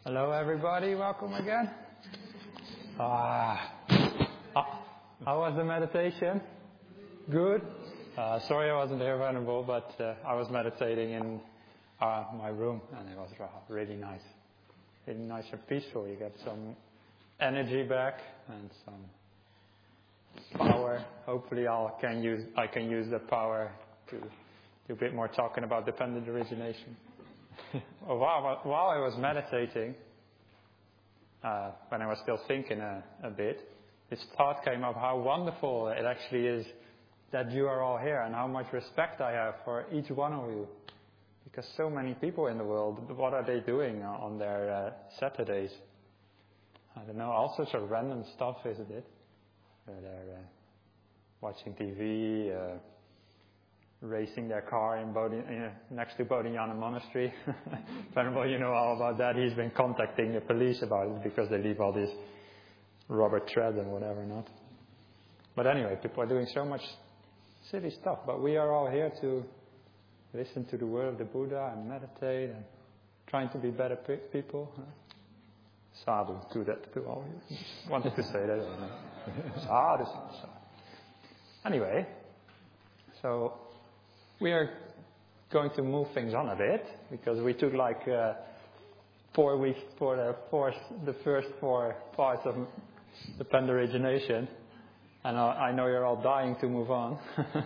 Hello everybody, welcome again. How was the meditation? Good? Sorry I wasn't here available, but I was meditating in my room and it was really nice. Really nice and peaceful. You get some energy back and some power. Hopefully I can use the power to do a bit more talking about dependent origination. While I was meditating, when I was still thinking a bit, this thought came up how wonderful it actually is that you are all here and how much respect I have for each one of you. Because so many people in the world, what are they doing on their Saturdays? I don't know, all sorts of random stuff, isn't it? They're watching TV, racing their car in next to Bodhinyana Monastery. Venerable, you know all about that. He's been contacting the police about it because they leave all this rubber thread and whatever not. But anyway, people are doing so much silly stuff. But we are all here to listen to the word of the Buddha and meditate and trying to be better people. Sadhu, do that to all of you. Just wanted to say that. Sadhu, sadhu. Anyway, so we are going to move things on a bit because we took like 4 weeks for the first 4 parts of dependent origination, and I know you're all dying to move on,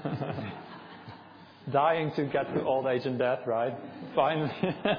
dying to get to old age and death, right? Finally,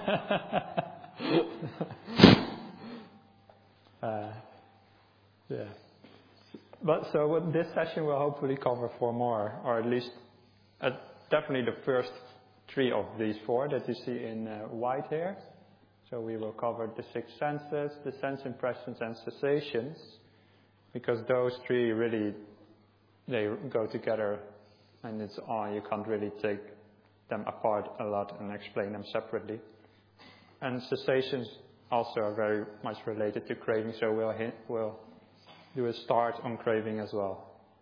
yeah. But so this session will hopefully cover 4 more, or at least. Definitely the first 3 of these 4 that you see in white here. So we will cover the 6 senses, the sense impressions and cessations, because those 3 really, they go together and it's all, you can't really take them apart a lot and explain them separately. And cessations also are very much related to craving, so we'll do a start on craving as well.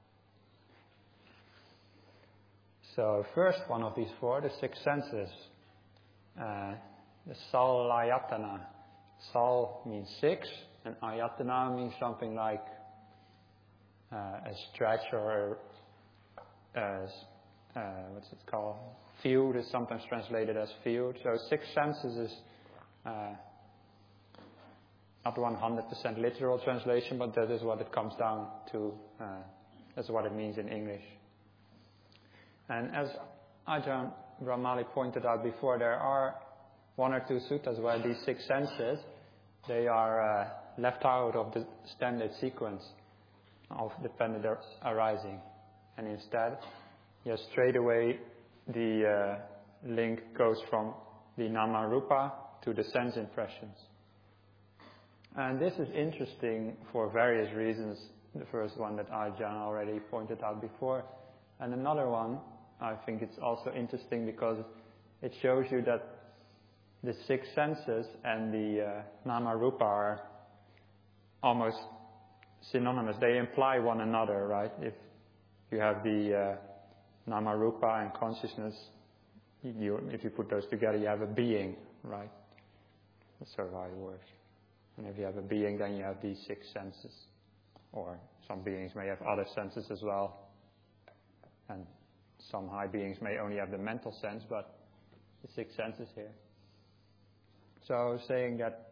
So first one of these 4, the 6 senses, the salayatana. Sal means 6, and ayatana means something like a stretch or what's it called? Field is sometimes translated as field. So 6 senses is not 100% literal translation, but that is what it comes down to. That's what it means in English. And as Ajahn Brahmali pointed out before, there are 1 or 2 suttas where these 6 senses, they are left out of the standard sequence of dependent arising. And instead, straight away the link goes from the nama rupa to the sense impressions. And this is interesting for various reasons. The first one that Ajahn already pointed out before. And another one, I think it's also interesting because it shows you that the 6 senses and the nama rupa are almost synonymous. They imply one another, right? If you have the nama rupa and consciousness, if you put those together, you have a being, right? That's sort of how it works. And if you have a being, then you have these 6 senses. Or some beings may have other senses as well. And some high beings may only have the mental sense, but the 6 senses here. So saying that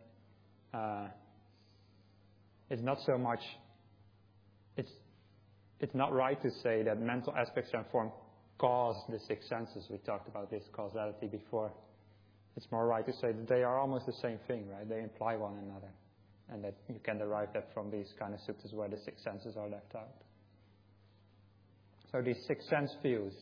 it's not so much, it's not right to say that mental aspects and form cause the 6 senses. We talked about this causality before. It's more right to say that they are almost the same thing, right? They imply one another. And that you can derive that from these kind of suttas where the 6 senses are left out. So these 6 sense fields.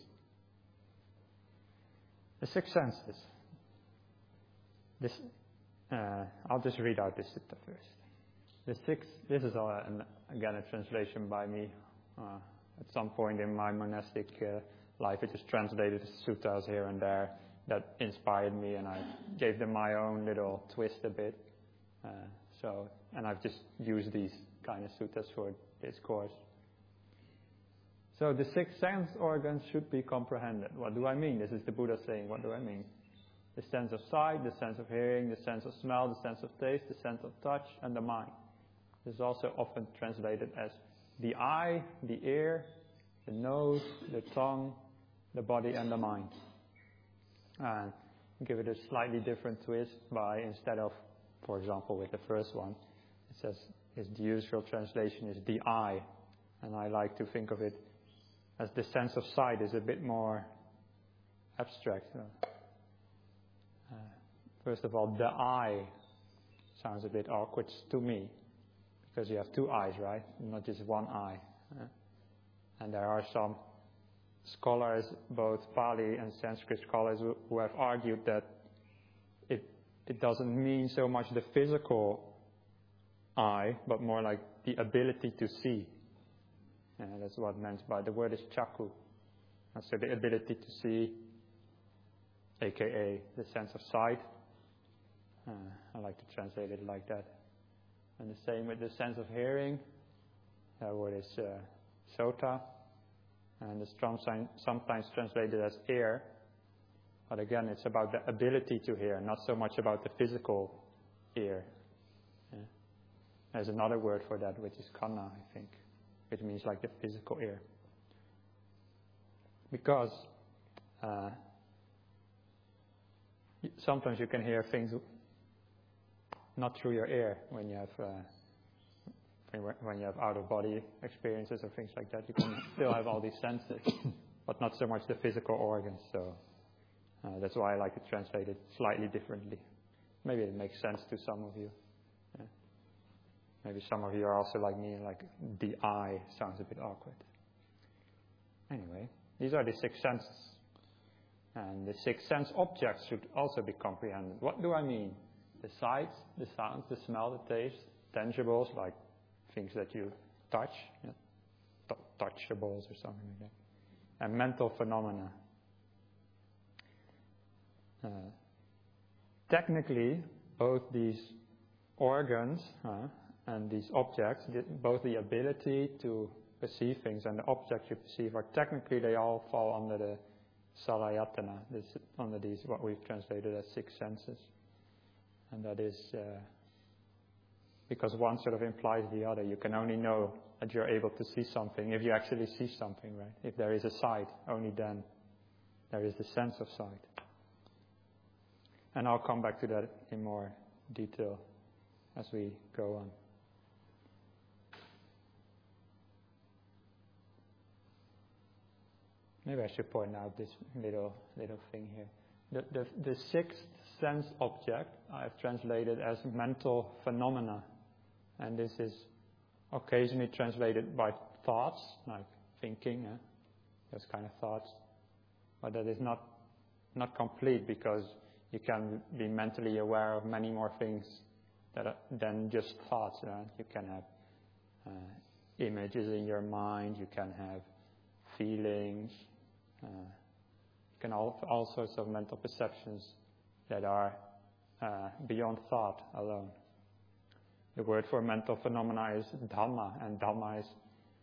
The 6 senses. This, I'll just read out this sutta first. This is again a translation by me. At some point in my monastic life, it just translated suttas here and there that inspired me, and I gave them my own little twist a bit. And I've just used these kind of suttas for this course. So the 6 sense organs should be comprehended. What do I mean? This is the Buddha saying, what do I mean? The sense of sight, the sense of hearing, the sense of smell, the sense of taste, the sense of touch, and the mind. This is also often translated as the eye, the ear, the nose, the tongue, the body, and the mind. And give it a slightly different twist by, instead of, for example, with the first one, it says the usual translation is the eye. And I like to think of it as the sense of sight is a bit more abstract. First of all, the eye sounds a bit awkward to me, because you have two eyes, right? Not just one eye. And there are some scholars, both Pali and Sanskrit scholars, who have argued that it doesn't mean so much the physical eye, but more like the ability to see. And that's what meant by the word is chakku. And so the ability to see, aka the sense of sight. I like to translate it like that. And the same with the sense of hearing. That word is sota. And it's sometimes translated as ear. But again, it's about the ability to hear, not so much about the physical ear. There's another word for that, which is kanna, I think, which means like the physical ear. Because sometimes you can hear things not through your ear when you have out-of-body experiences or things like that. You can still have all these senses, but not so much the physical organs. So that's why I like to translate it slightly differently. Maybe it makes sense to some of you. Yeah. Maybe some of you are also like me, like the eye sounds a bit awkward. Anyway, these are the six senses. And the six sense objects should also be comprehended. What do I mean? The sights, the sounds, the smell, the taste, tangibles, like things that you touch, touchables or something like that. And mental phenomena. Technically, both these organs and these objects, both the ability to perceive things and the objects you perceive, are technically, they all fall under the salayatana, under these, what we've translated as six senses. And that is because one sort of implies the other. You can only know that you're able to see something if you actually see something, right? If there is a sight, only then there is the sense of sight. And I'll come back to that in more detail as we go on. Maybe I should point out this little thing here. The sixth sense object I have translated as mental phenomena. And this is occasionally translated by thoughts, like thinking, those kind of thoughts. But that is not complete, because you can be mentally aware of many more things than just thoughts. Right? You can have images in your mind, you can have feelings, you can have all sorts of mental perceptions that are beyond thought alone. The word for mental phenomena is dhamma, and dhamma is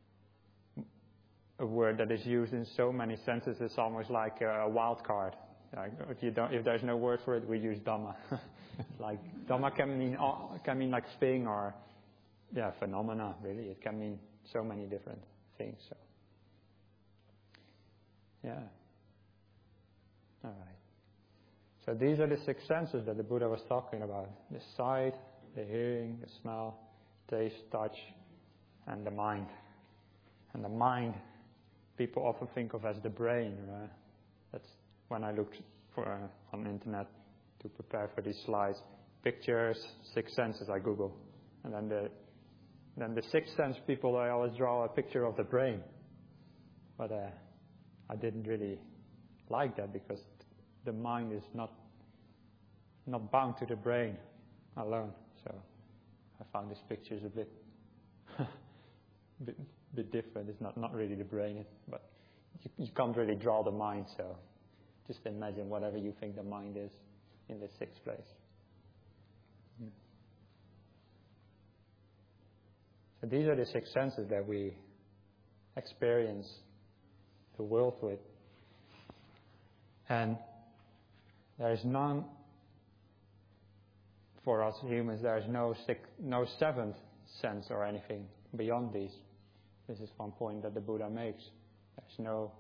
a word that is used in so many senses. It's almost like a wild card. Like if there's no word for it, we use dhamma. Like dhamma can mean like thing or phenomena. Really, it can mean so many different things. So all right. So these are the six senses that the Buddha was talking about: the sight, the hearing, the smell, taste, touch, and the mind. And the mind, people often think of as the brain. Right? That's when I looked for on the internet to prepare for these slides. Pictures, six senses, I Google. And then the sixth sense people, I always draw a picture of the brain. But I didn't really like that, because the mind is not bound to the brain alone. So I found these pictures a bit different. It's not really the brain, but you can't really draw the mind. So just imagine whatever you think the mind is in the sixth place. So these are the six senses that we experience the world with. And There is none, for us humans, there is no seventh sense or anything beyond these. This is one point that the Buddha makes. There's no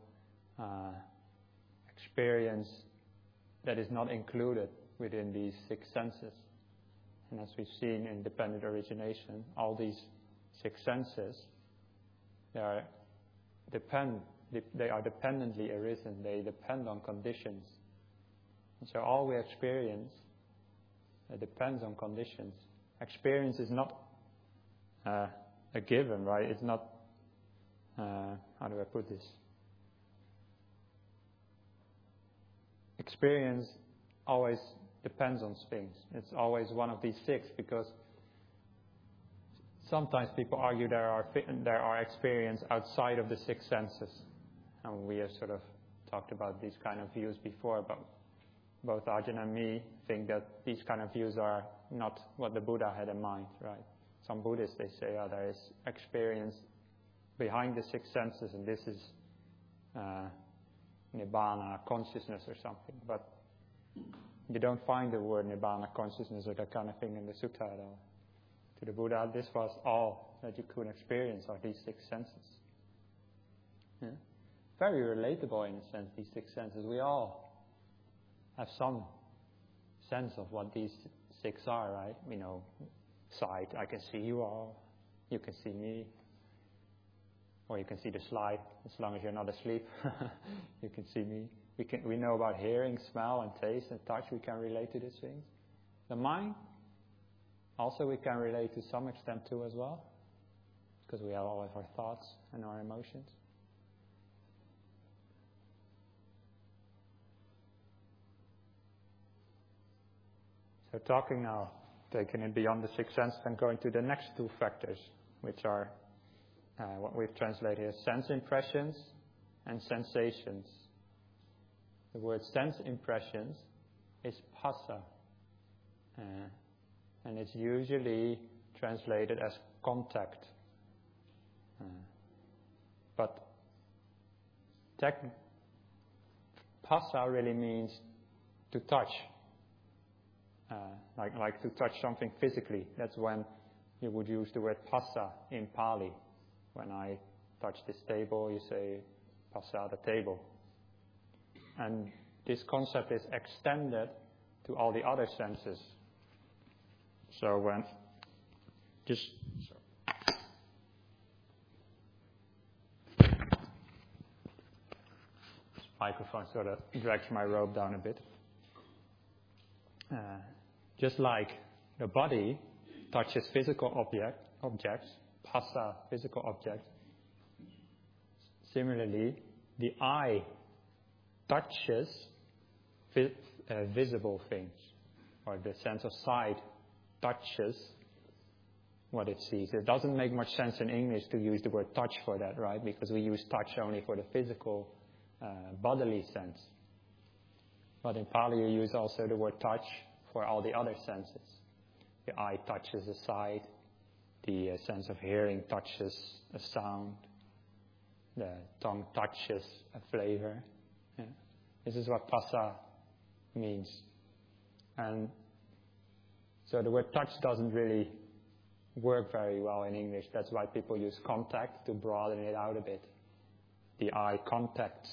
experience that is not included within these six senses. And as we've seen in dependent origination, all these six senses, they are dependently arisen. They depend on conditions. And so all we experience depends on conditions. Experience is not a given, right? It's not, how do I put this? Experience always depends on things. It's always one of these six, because sometimes people argue there are experience outside of the six senses. And we have sort of talked about these kind of views before, but both Arjun and me think that these kind of views are not what the Buddha had in mind, right? Some Buddhists, they say, there is experience behind the six senses, and this is Nibbana, consciousness or something. But you don't find the word Nibbana, consciousness, or that kind of thing in the sutta at all. To the Buddha, this was all that you could experience, are these six senses. Yeah? Very relatable in a sense, these six senses. We all have some sense of what these six are, right? We know sight, I can see you all, you can see me, or you can see the slide, as long as you're not asleep, you can see me. We know about hearing, smell, and taste, and touch, we can relate to these things. The mind, also we can relate to some extent to as well, because we have all of our thoughts and our emotions. So talking now, taking it beyond the sixth sense, and going to the next two factors, which are what we've translated as sense impressions and sensations. The word sense impressions is phassa, and it's usually translated as contact. But phassa really means to touch. Like to touch something physically. That's when you would use the word phassa in Pali. When I touch this table, you say phassa the table. And this concept is extended to all the other senses. So when this microphone sort of drags my robe down a bit. Just like the body touches physical objects, phassa, physical objects, similarly, the eye touches visible things, or the sense of sight touches what it sees. It doesn't make much sense in English to use the word touch for that, right? Because we use touch only for the physical, bodily sense. But in Pali, you use also the word touch for all the other senses. The eye touches a sight, the sense of hearing touches a sound, the tongue touches a flavor. Yeah. This is what phassa means. And so the word touch doesn't really work very well in English. That's why people use contact to broaden it out a bit. The eye contacts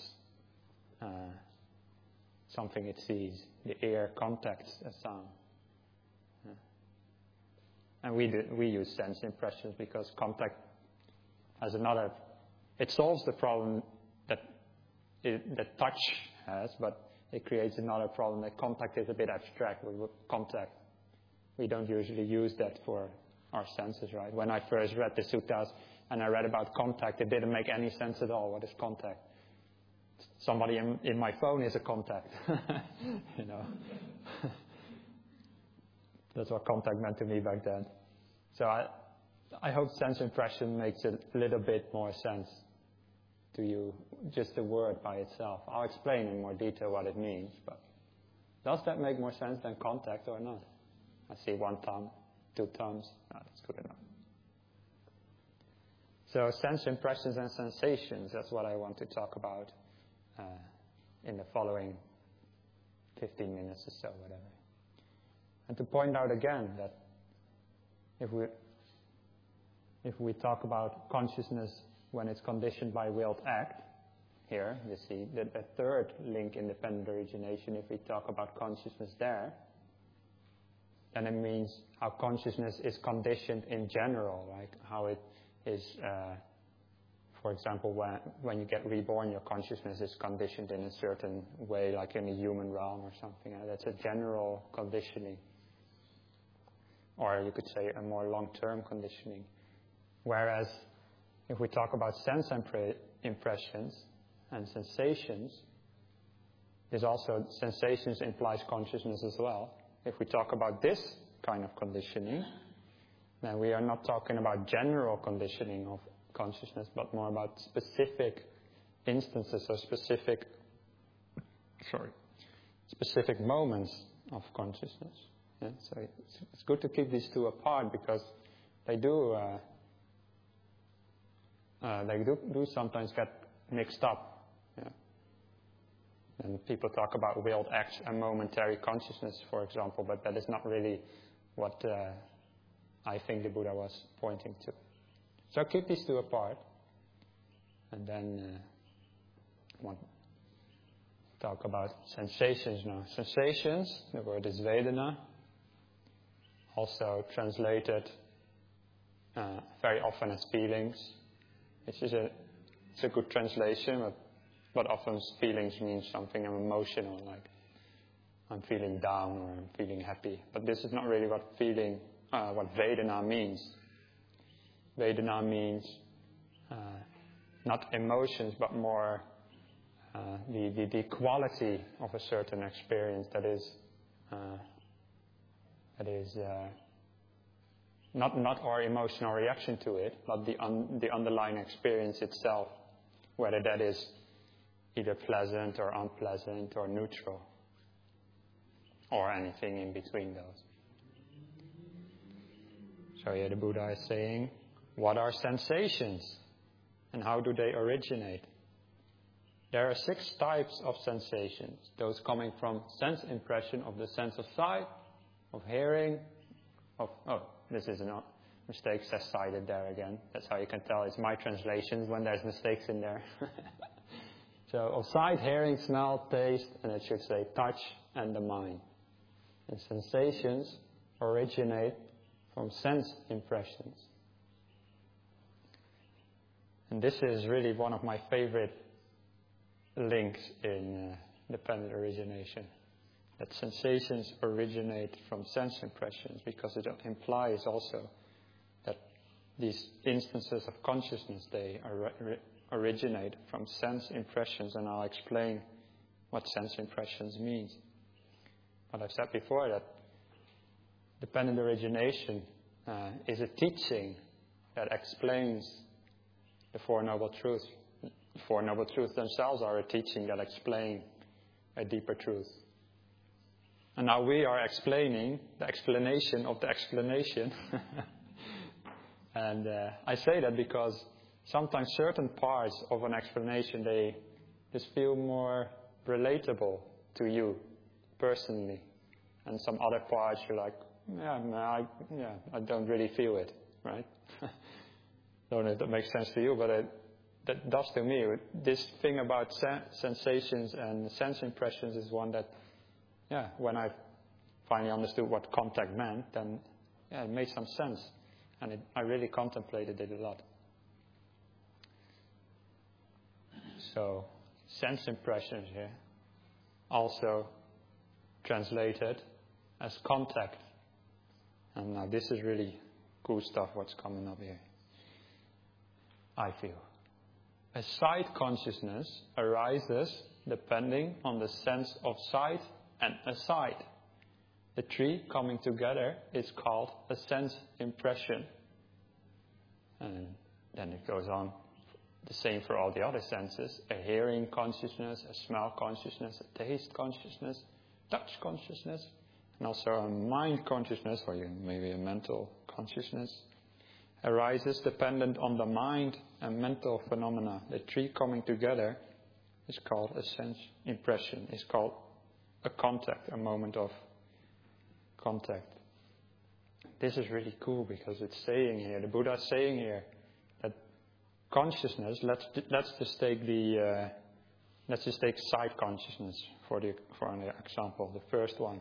something it sees. The ear contacts a sound. Yeah. And we use sense impressions because contact has another... It solves the problem that touch has, but it creates another problem that contact is a bit abstract. With contact, we don't usually use that for our senses, right? When I first read the suttas and I read about contact, it didn't make any sense at all. What is contact? Somebody in my phone is a contact. You know. That's what contact meant to me back then. So I hope sense impression makes it a little bit more sense to you, just the word by itself. I'll explain in more detail what it means, but does that make more sense than contact or not? I see one thumb, two thumbs. No, that's good enough. So sense impressions and sensations, that's what I want to talk about in the following 15 minutes or so, whatever. And to point out again that if we talk about consciousness when it's conditioned by willed act, here you see that the third link, independent origination, if we talk about consciousness there, then it means how consciousness is conditioned in general, right? How it is, for example, when you get reborn, your consciousness is conditioned in a certain way, like in the human realm or something. That's a general conditioning. Or you could say a more long-term conditioning. Whereas if we talk about sense impressions and sensations, there's also sensations implies consciousness as well. If we talk about this kind of conditioning, then we are not talking about general conditioning of consciousness, but more about specific instances or specific moments of consciousness. Yeah? So it's good to keep these two apart because they do sometimes get mixed up. Yeah? And people talk about willed acts and momentary consciousness, for example, but that is not really what I think the Buddha was pointing to. So keep these two apart. And then I want to talk about sensations now. Sensations, the word is Vedana, also translated very often as feelings. It's a good translation, but often feelings means something emotional, like I'm feeling down or I'm feeling happy. But this is not really what Vedana means. Vedana means not emotions, but more the quality of a certain experience that is not our emotional reaction to it, but the underlying experience itself, whether that is either pleasant or unpleasant or neutral, or anything in between those. So here the Buddha is saying, what are sensations and how do they originate? There are 6 types of sensations. Those coming from sense impression of the sense of sight, of hearing, this is a mistake, says cited there again. That's how you can tell it's my translations when there's mistakes in there. So of sight, hearing, smell, taste, and it should say touch and the mind. And sensations originate from sense impressions. And this is really one of my favorite links in dependent origination. That sensations originate from sense impressions, because it implies also that these instances of consciousness, they originate from sense impressions, and I'll explain what sense impressions means. But I've said before that dependent origination is a teaching that explains the Four Noble Truths. The Four Noble Truths themselves are a teaching that explain a deeper truth. And now we are explaining the explanation of the explanation. And I say that because sometimes certain parts of an explanation, they just feel more relatable to you personally. And some other parts you're like, I don't really feel it, right? Don't know if that makes sense to you, but that does to me. This thing about sensations and sense impressions is one that, when I finally understood what contact meant, then it made some sense. And I really contemplated it a lot. So, sense impressions here, also translated as contact. And now this is really cool stuff, what's coming up here. I feel. A sight consciousness arises depending on the sense of sight and a sight. The 3 coming together is called a sense impression. And then it goes on the same for all the other senses. A hearing consciousness, a smell consciousness, a taste consciousness, touch consciousness, and also a mind consciousness, or maybe a mental consciousness, arises dependent on the mind and mental phenomena. The 3 coming together is called a sense impression, is called a contact, a moment of contact. This is really cool because it's saying here, the Buddha is saying here that consciousness. Let's just take sight consciousness for an example, the first one.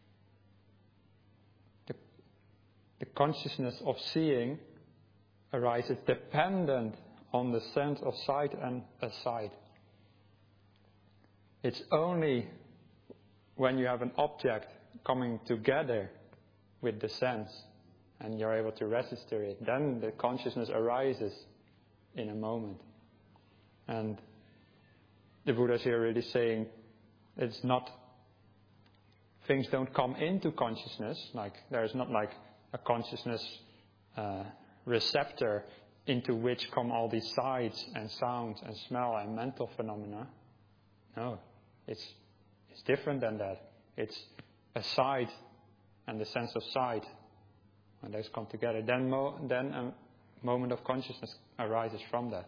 The consciousness of seeing arises dependent on the sense of sight and aside. It's only when you have an object coming together with the sense and you're able to register it, then the consciousness arises in a moment. And the Buddha is here really saying it's not, things don't come into consciousness, like there's not like a consciousness receptor into which come all these sights and sounds and smell and mental phenomena. No, it's different than that. It's a sight and the sense of sight. When those come together, then a moment of consciousness arises from that.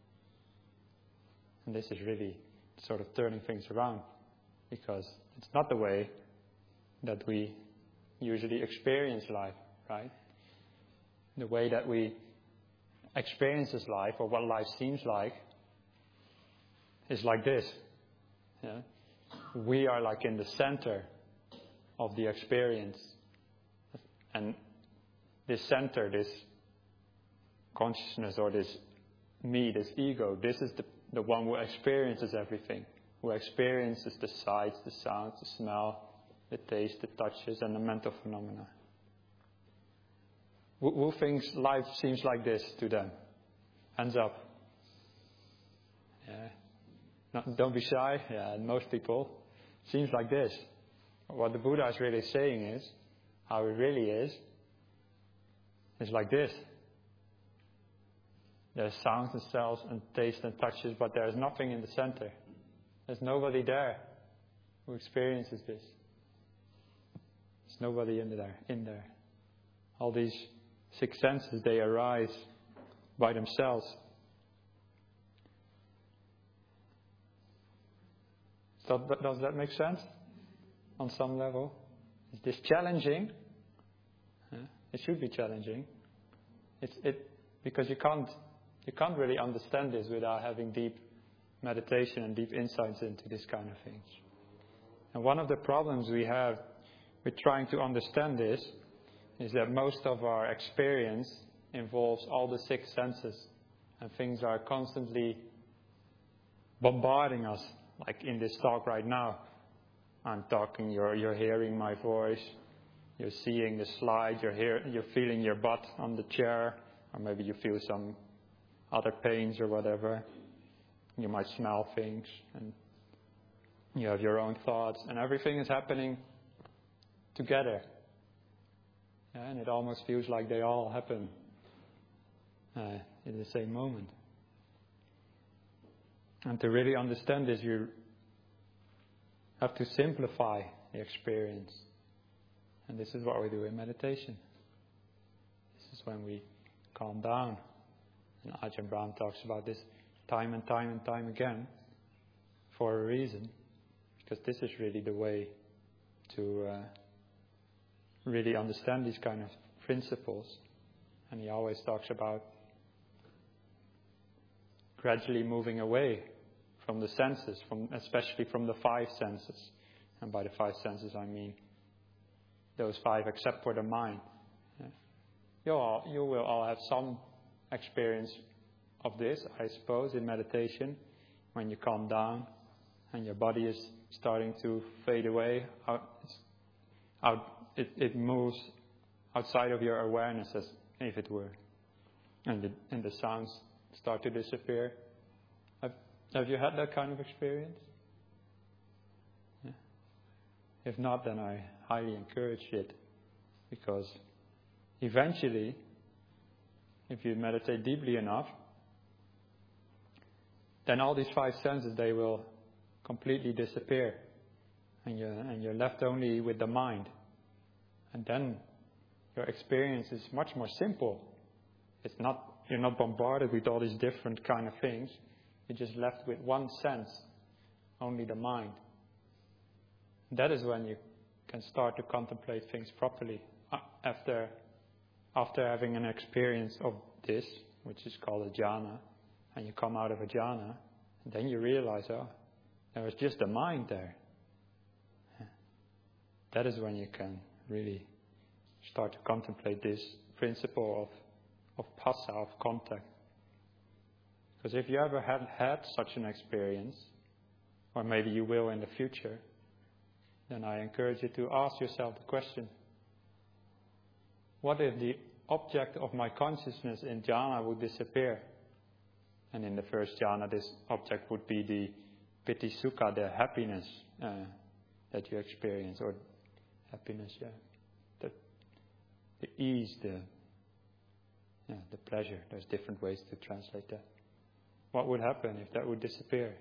And this is really sort of turning things around, because it's not the way that we usually experience life, right? The way that we experience this life, or what life seems like, is like this. Yeah? We are like in the center of the experience. And this center, this consciousness, or this me, this ego, this is the one who experiences everything, who experiences the sights, the sounds, the smell, the taste, the touches, and the mental phenomena. Who thinks life seems like this to them? Hands up. Yeah. No, don't be shy. Yeah, most people. Seems like this. What the Buddha is really saying is, how it really is like this. There's sounds and smells and taste and touches, but there's nothing in the center. There's nobody there who experiences this. There's nobody in there. All these six senses, they arise by themselves. Does that make sense? On some level? Is this challenging? It should be challenging. Because you can't really understand this without having deep meditation and deep insights into this kind of things. And one of the problems we have with trying to understand this is that most of our experience involves all the six senses, and things are constantly bombarding us. Like in this talk right now, I'm talking, you're hearing my voice, you're seeing the slide, you're feeling your butt on the chair, or maybe you feel some other pains or whatever. You might smell things, and you have your own thoughts, and everything is happening together. Yeah, and it almost feels like they all happen in the same moment. And to really understand this, you have to simplify the experience. And this is what we do in meditation. This is when we calm down. And Ajahn Brahm talks about this time and time and time again for a reason. Because this is really the way to really understand these kind of principles. And he always talks about gradually moving away from the senses, especially from the five senses. And by the five senses, I mean those five except for the mind. Yeah. You will all have some experience of this, I suppose, in meditation, when you calm down and your body is starting to fade away. It moves outside of your awareness, as if it were, and the sounds start to disappear. Have you had that kind of experience? Yeah. If not, then I highly encourage it, because eventually, if you meditate deeply enough, then all these five senses, they will completely disappear, and you're left only with the mind. And then your experience is much more simple. You're not bombarded with all these different kind of things. You're just left with one sense, only the mind. That is when you can start to contemplate things properly. After having an experience of this, which is called a jhana, and you come out of a jhana, then you realize, oh, there was just a mind there. That is when you can really start to contemplate this principle of phassa, of contact. Because if you ever have had such an experience, or maybe you will in the future, then I encourage you to ask yourself the question, what if the object of my consciousness in jhana would disappear? And in the first jhana, this object would be the piti sukha, the happiness that you experience, or happiness, the ease, the pleasure. There's different ways to translate that. What would happen if that would disappear?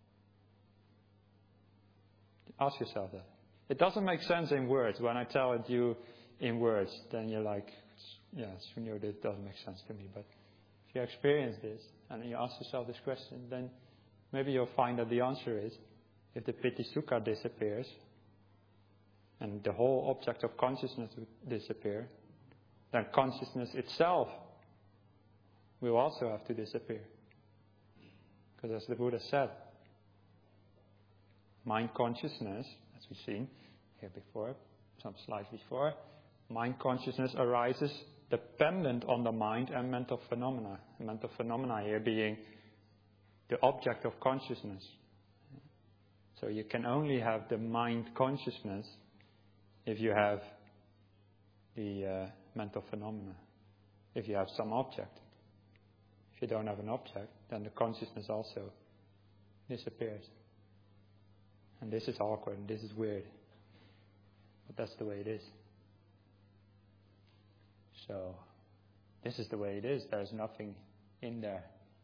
Ask yourself that. It doesn't make sense in words. When I tell it you in words, then you're like, Sunyo, this doesn't make sense to me. But if you experience this and you ask yourself this question, then maybe you'll find that the answer is, if the piti sukha disappears and the whole object of consciousness would disappear, then consciousness itself will also have to disappear. Because as the Buddha said, mind consciousness, as we've seen here before, some slides before, mind consciousness arises dependent on the mind and mental phenomena. And mental phenomena here being the object of consciousness. So you can only have the mind consciousness if you have the mental phenomena, if you have some object. If you don't have an object, then the consciousness also disappears. And this is awkward and this is weird. But that's the way it is. So, this is the way it is. There's nothing in there.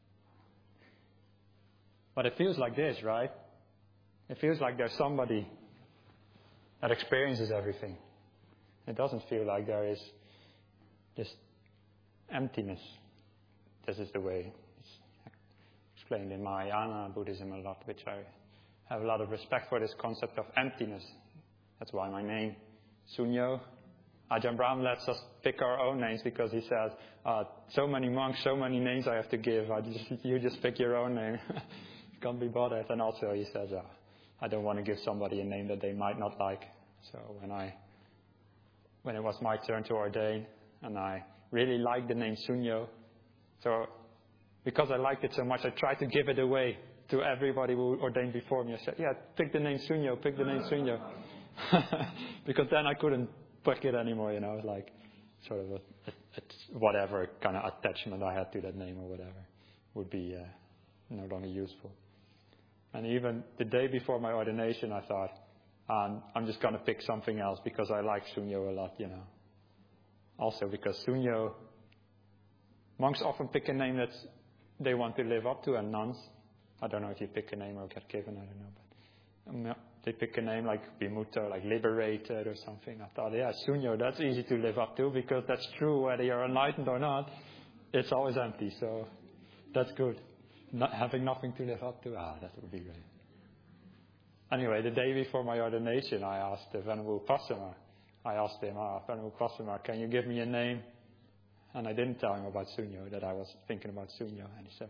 But it feels like this, right? It feels like there's somebody that experiences everything. It doesn't feel like there is this emptiness. This is the way it's explained in Mahayana Buddhism a lot, which I have a lot of respect for, this concept of emptiness. That's why my name, Sunyo. Ajahn Brahm lets us pick our own names because he says, so many monks, so many names I have to give. You just pick your own name. Can't be bothered. And also he says, I don't want to give somebody a name that they might not like. So when it was my turn to ordain, and I really liked the name Sunyo, so because I liked it so much, I tried to give it away to everybody who ordained before me. I said, pick the name Sunyo, pick the name Sunyo. Because then I couldn't pick it anymore, like sort of whatever kind of attachment I had to that name or whatever would be no longer useful. And even the day before my ordination, I thought, I'm just going to pick something else because I like Sunyo a lot, Also because Sunyo, monks often pick a name that they want to live up to, and nuns, I don't know if you pick a name or get given, I don't know, but they pick a name like Vimutta, like liberated or something. I thought, Sunyo, that's easy to live up to because that's true whether you're enlightened or not. It's always empty, so that's good. Not having nothing to live up to, that would be great. Anyway, the day before my ordination, I asked Venerable Passama. I asked him, Venerable Passama, can you give me a name? And I didn't tell him about Sunyo, that I was thinking about Sunyo. And he said,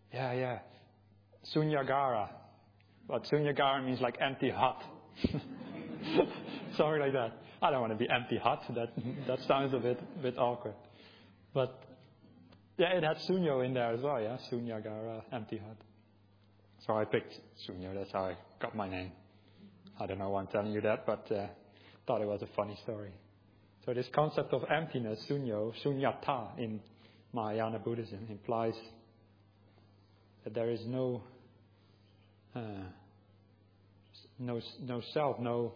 Sunyagara. But Sunyagara means like empty hut. Something like that. I don't want to be empty hut. That sounds a bit awkward. But it had Sunyo in there as well, Sunyagara, empty hut. So I picked Sunyo. That's how I got my name. I don't know why I'm telling you that, but thought it was a funny story. So this concept of emptiness, Sunyo, Sunyata in Mahayana Buddhism implies that there is no self, no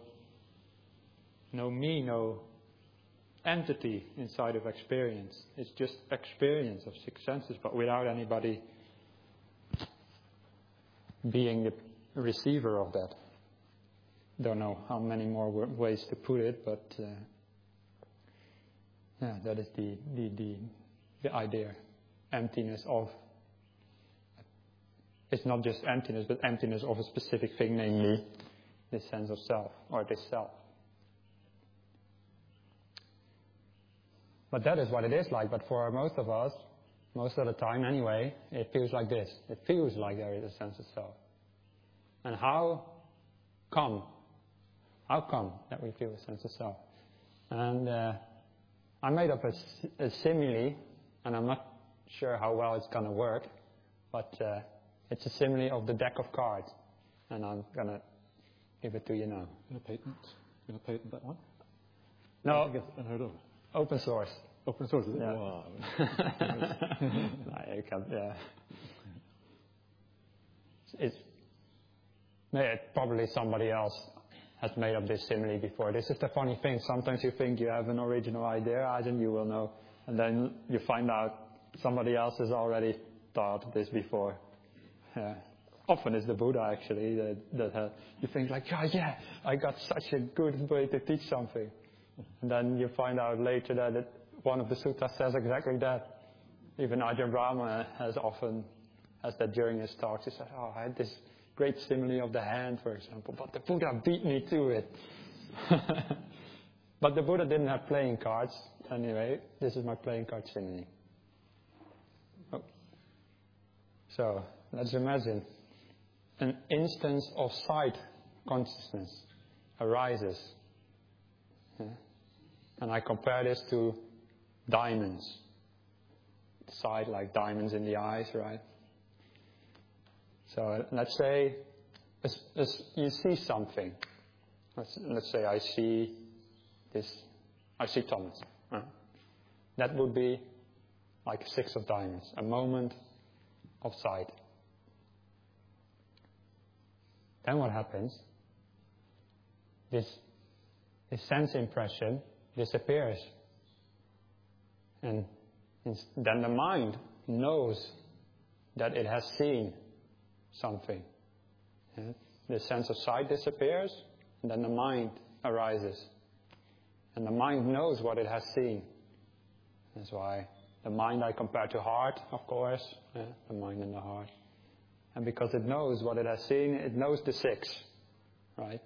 me, no entity inside of experience. It's just experience of six senses, but without anybody being the receiver of that. Don't know how many more ways to put it, but that is the idea. Emptiness of. It's not just emptiness, but emptiness of a specific thing, namely this sense of self, or this self. But that is what it is like. But for most of us, most of the time anyway, it feels like this. It feels like there is a sense of self. And how come that we feel a sense of self? And I made up a simile, and I'm not sure how well it's going to work, but it's a simile of the deck of cards. And I'm going to give it to you now. Going to patent that one? No. I guess unheard of. Open source. Open source, is it? Yeah. Wow. No, you can't, yeah. It's probably somebody else has made up this simile before. This is the funny thing. Sometimes you think you have an original idea, and you will know, and then you find out somebody else has already thought of this before. Often it's the Buddha, actually, that you think like, oh, yeah, I got such a good way to teach something. And then you find out later that one of the suttas says exactly that. Even Ajahn Brahma has that during his talks. He said, oh, I had this great simile of the hand, for example, but the Buddha beat me to it. But the Buddha didn't have playing cards. Anyway, this is my playing card simile. Oh. So, let's imagine an instance of sight consciousness arises. Yeah? And I compare this to diamonds. Sight like diamonds in the eyes, right? So let's say you see something. Let's say I see Thomas. That would be like 6 of diamonds, a moment of sight. Then what happens? This sense impression disappears. And then the mind knows that it has seen something. Yeah? The sense of sight disappears, and then the mind arises. And the mind knows what it has seen. That's why the mind I compare to heart, of course, the mind and the heart. And because it knows what it has seen, it knows the 6, right?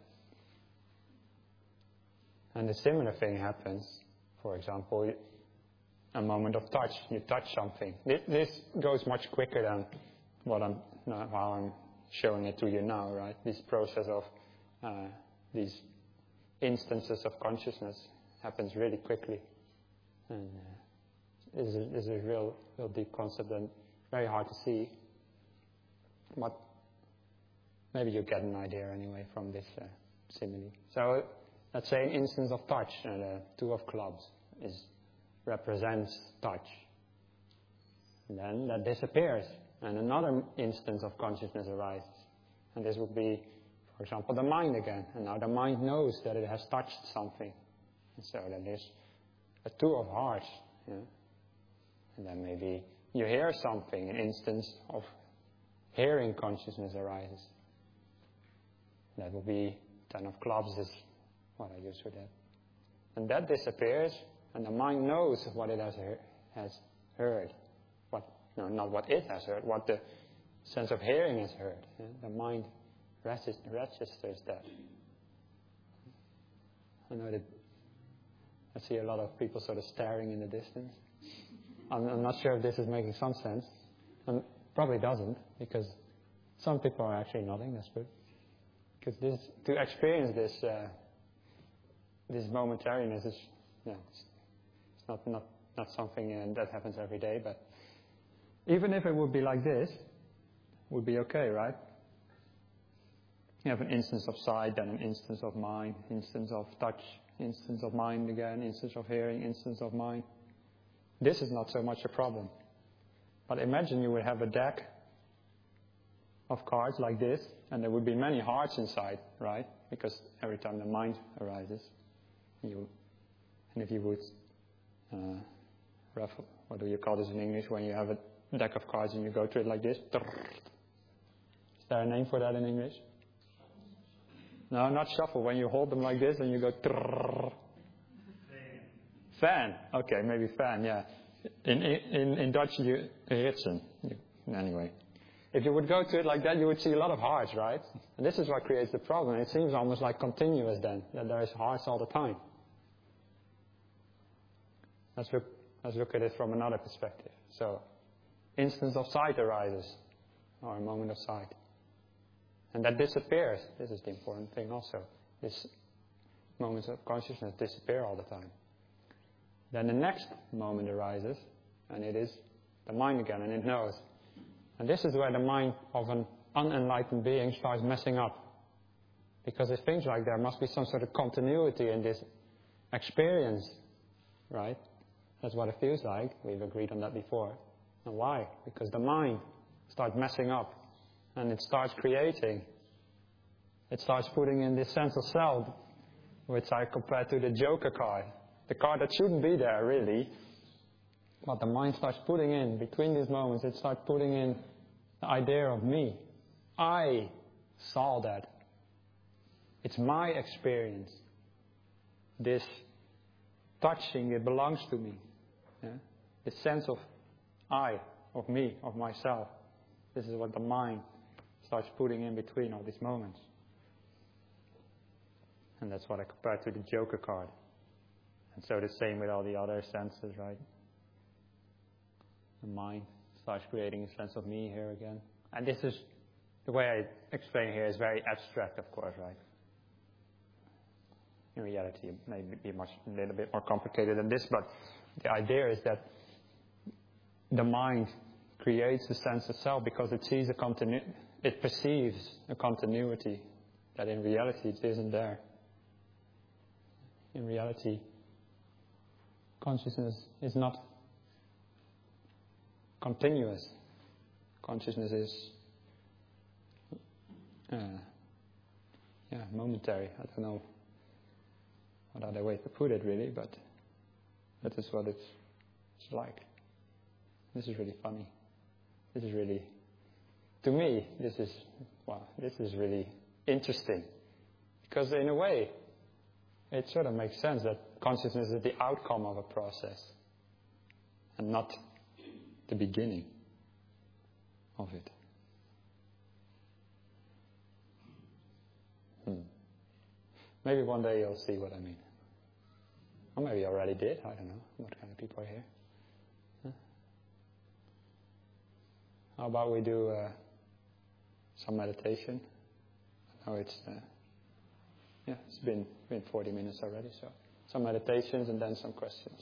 And a similar thing happens. For example, a moment of touch. You touch something. This goes much quicker than how I'm showing it to you now, right? This process of these instances of consciousness happens really quickly. And is a real deep concept and very hard to see. But maybe you get an idea anyway from this simile. So let's say an instance of touch, the 2 of clubs represents touch. And then that disappears, and another instance of consciousness arises. And this would be, for example, the mind again. And now the mind knows that it has touched something. And so then there's a 2 of hearts. Yeah? And then maybe you hear something, an instance of hearing consciousness arises. That would be 10 of clubs is what I use for that. And that disappears, and the mind knows what it has heard. Not what it has heard, what the sense of hearing has heard. Yeah? The mind registers that. I know that I see a lot of people sort of staring in the distance. I'm not sure if this is making some sense. And probably doesn't, because some people are actually nodding. That's good. Because to experience this momentariness is, it's not something that happens every day. But even if it would be like this, it would be okay, right? You have an instance of sight, then an instance of mind, instance of touch, instance of mind again, instance of hearing, instance of mind. This is not so much a problem. But imagine you would have a deck of cards like this, and there would be many hearts inside, right? Because every time the mind arises, and if you would ruffle, what do you call this in English, when you have a deck of cards and you go through it like this? Is there a name for that in English? No, not shuffle. When you hold them like this and you go fan. Okay, maybe fan, yeah. In Dutch, you ritsen. Anyway. If you would go to it like that, you would see a lot of hearts, right? And this is what creates the problem. It seems almost like continuous then, that there is hearts all the time. Let's look at it from another perspective. So, instance of sight arises, or a moment of sight. And that disappears. This is the important thing also. These moments of consciousness disappear all the time. Then the next moment arises, and it is the mind again, and it knows. And this is where the mind of an unenlightened being starts messing up. Because it thinks like there must be some sort of continuity in this experience, right? That's what it feels like. We've agreed on that before. And why? Because the mind starts messing up, and it starts creating. It starts putting in this sense of self, which I compare to the Joker card. The card that shouldn't be there, really. But the mind starts putting in, between these moments, it starts putting in the idea of me. I saw that. It's my experience. This touching, it belongs to me. Yeah? The sense of I, of me, of myself. This is what the mind starts putting in between all these moments. And that's what I compare to the Joker card. And so the same with all the other senses, right? The mind starts creating a sense of me here again. And this is, the way I explain here is very abstract, of course, right? In reality, it may be a little bit more complicated than this, but the idea is that the mind creates a sense of self because it sees it perceives a continuity that in reality it isn't there. In reality, consciousness is not continuous. Consciousness is momentary. I don't know what other way to put it really, but that is what it's like. This is really funny. This is really, to me, this is really interesting. Because in a way, it sort of makes sense that consciousness is the outcome of a process and not the beginning of it. Maybe one day you'll see what I mean. Or maybe you already did. I don't know what kind of people are here. Huh? How about we do some meditation? I know it's been 40 minutes already, so some meditations and then some questions.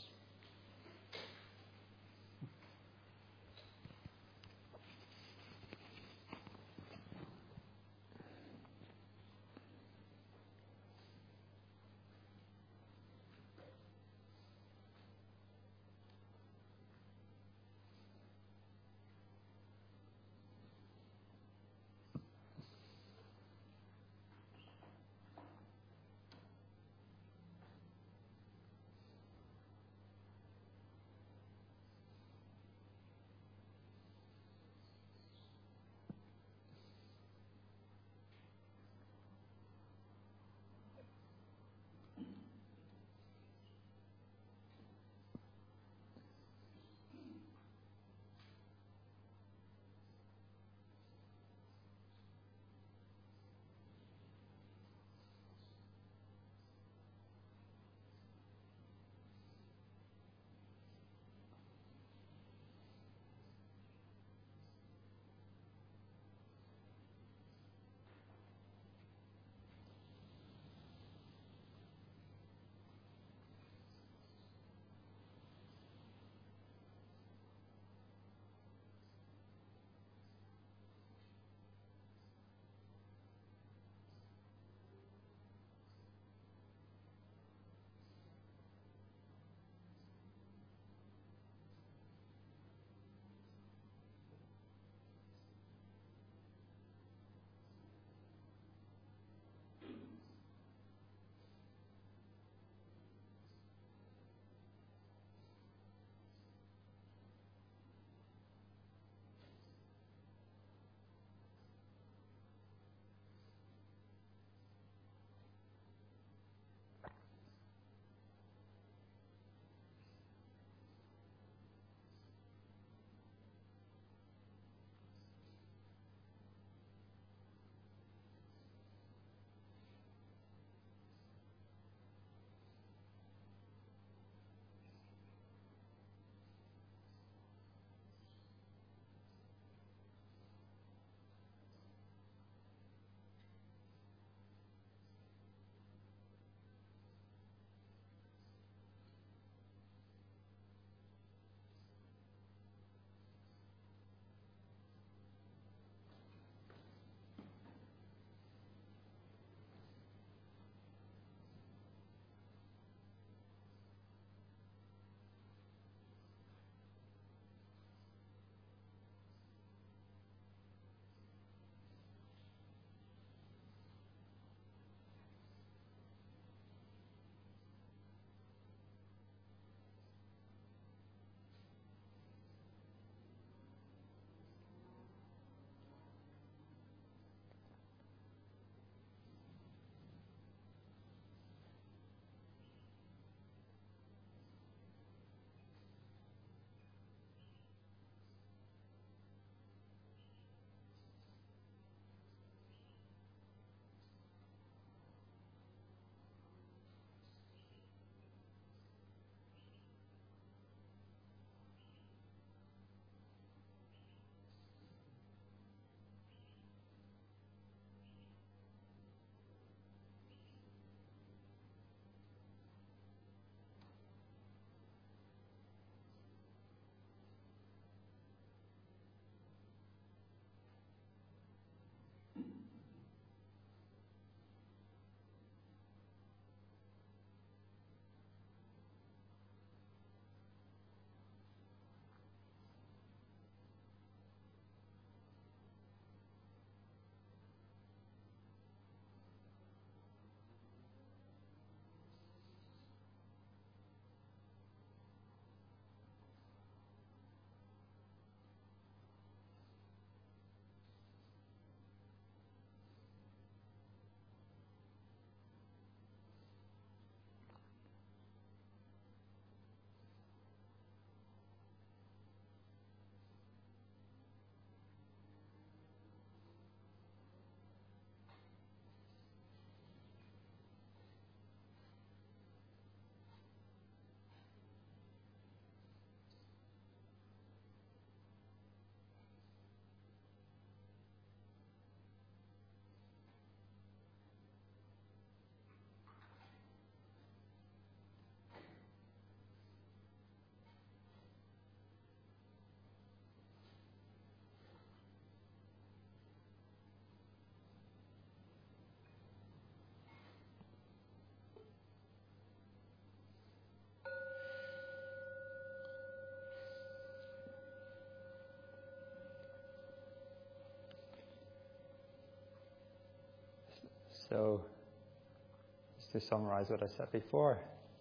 So, just to summarize what I said before,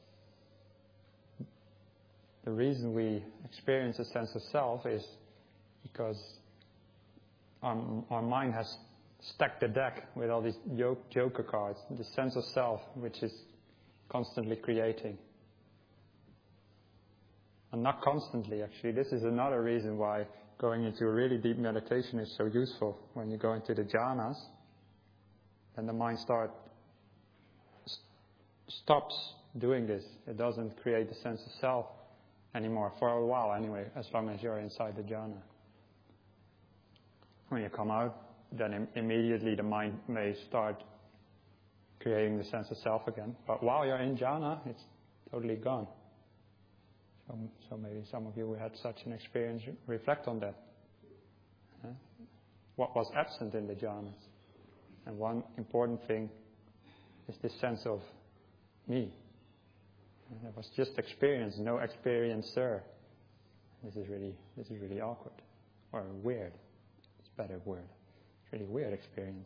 the reason we experience a sense of self is because our mind has stacked the deck with all these joker cards, the sense of self, which is constantly creating. And not constantly, actually. This is another reason why going into a really deep meditation is so useful. When you go into the jhanas, then the mind stops doing this. It doesn't create the sense of self anymore, for a while anyway, as long as you're inside the jhana. When you come out, then immediately the mind may start creating the sense of self again. But while you're in jhana, it's totally gone. So maybe some of you who had such an experience reflect on that. What was absent in the jhanas? And one important thing is this sense of me. And there was just experience, no experiencer. This is really awkward or weird. It's a better word. It's really weird experience.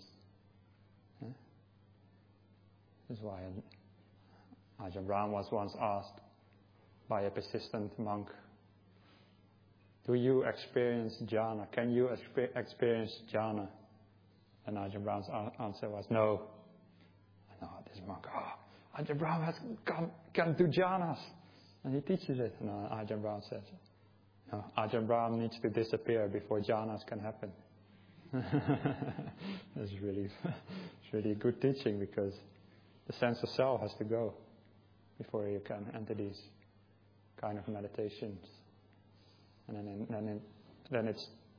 This is why Ajahn Brahm was once asked by a persistent monk, do you experience jhana? Can you experience jhana? And Ajahn Brahm's answer was no. And this monk, Ajahn Brahm has come to jhanas, and he teaches it. And Ajahn Brahm says, no, Ajahn Brahm needs to disappear before jhanas can happen. It's really good teaching, because the sense of self has to go before you can enter these kind of meditations, and then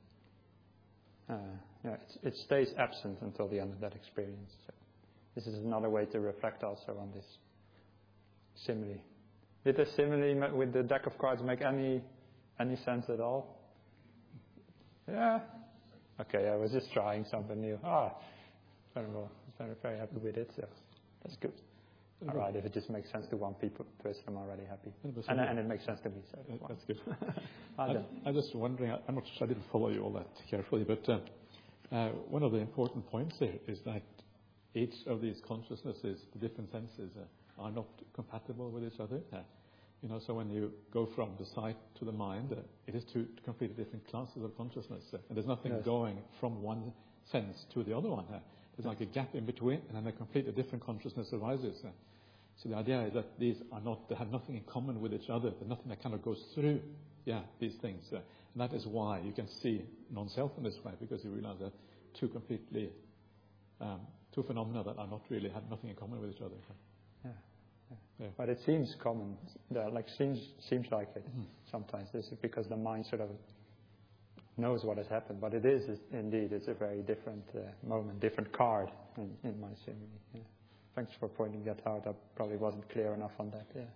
it stays absent until the end of that experience. So this is another way to reflect also on this simile. Did the simile with the deck of cards make any sense at all? Yeah. Okay, I was just trying something new. Very well. I'm very happy with it. So that's good. All right, if it just makes sense to one person, I'm already happy. And it makes sense to me. So that's good. I'm just wondering, I'm not sure, I didn't follow you all that carefully, but one of the important points here is that each of these consciousnesses, the different senses, are not compatible with each other. So when you go from the sight to the mind, it is two completely different classes of consciousness. And there's nothing going from one sense to the other one. There's like a gap in between, and then a completely different consciousness arises. So the idea is that they have nothing in common with each other. There's nothing that kind of goes through, these things. And that is why you can see non-self in this way, because you realize that two phenomena that are not really have nothing in common with each other. Yeah. But it seems common. Seems like it sometimes. This is because the mind sort of knows what has happened, but it is indeed, it's a very different moment, different card in my simile. Yeah. Thanks for pointing that out. I probably wasn't clear enough on that. Yeah.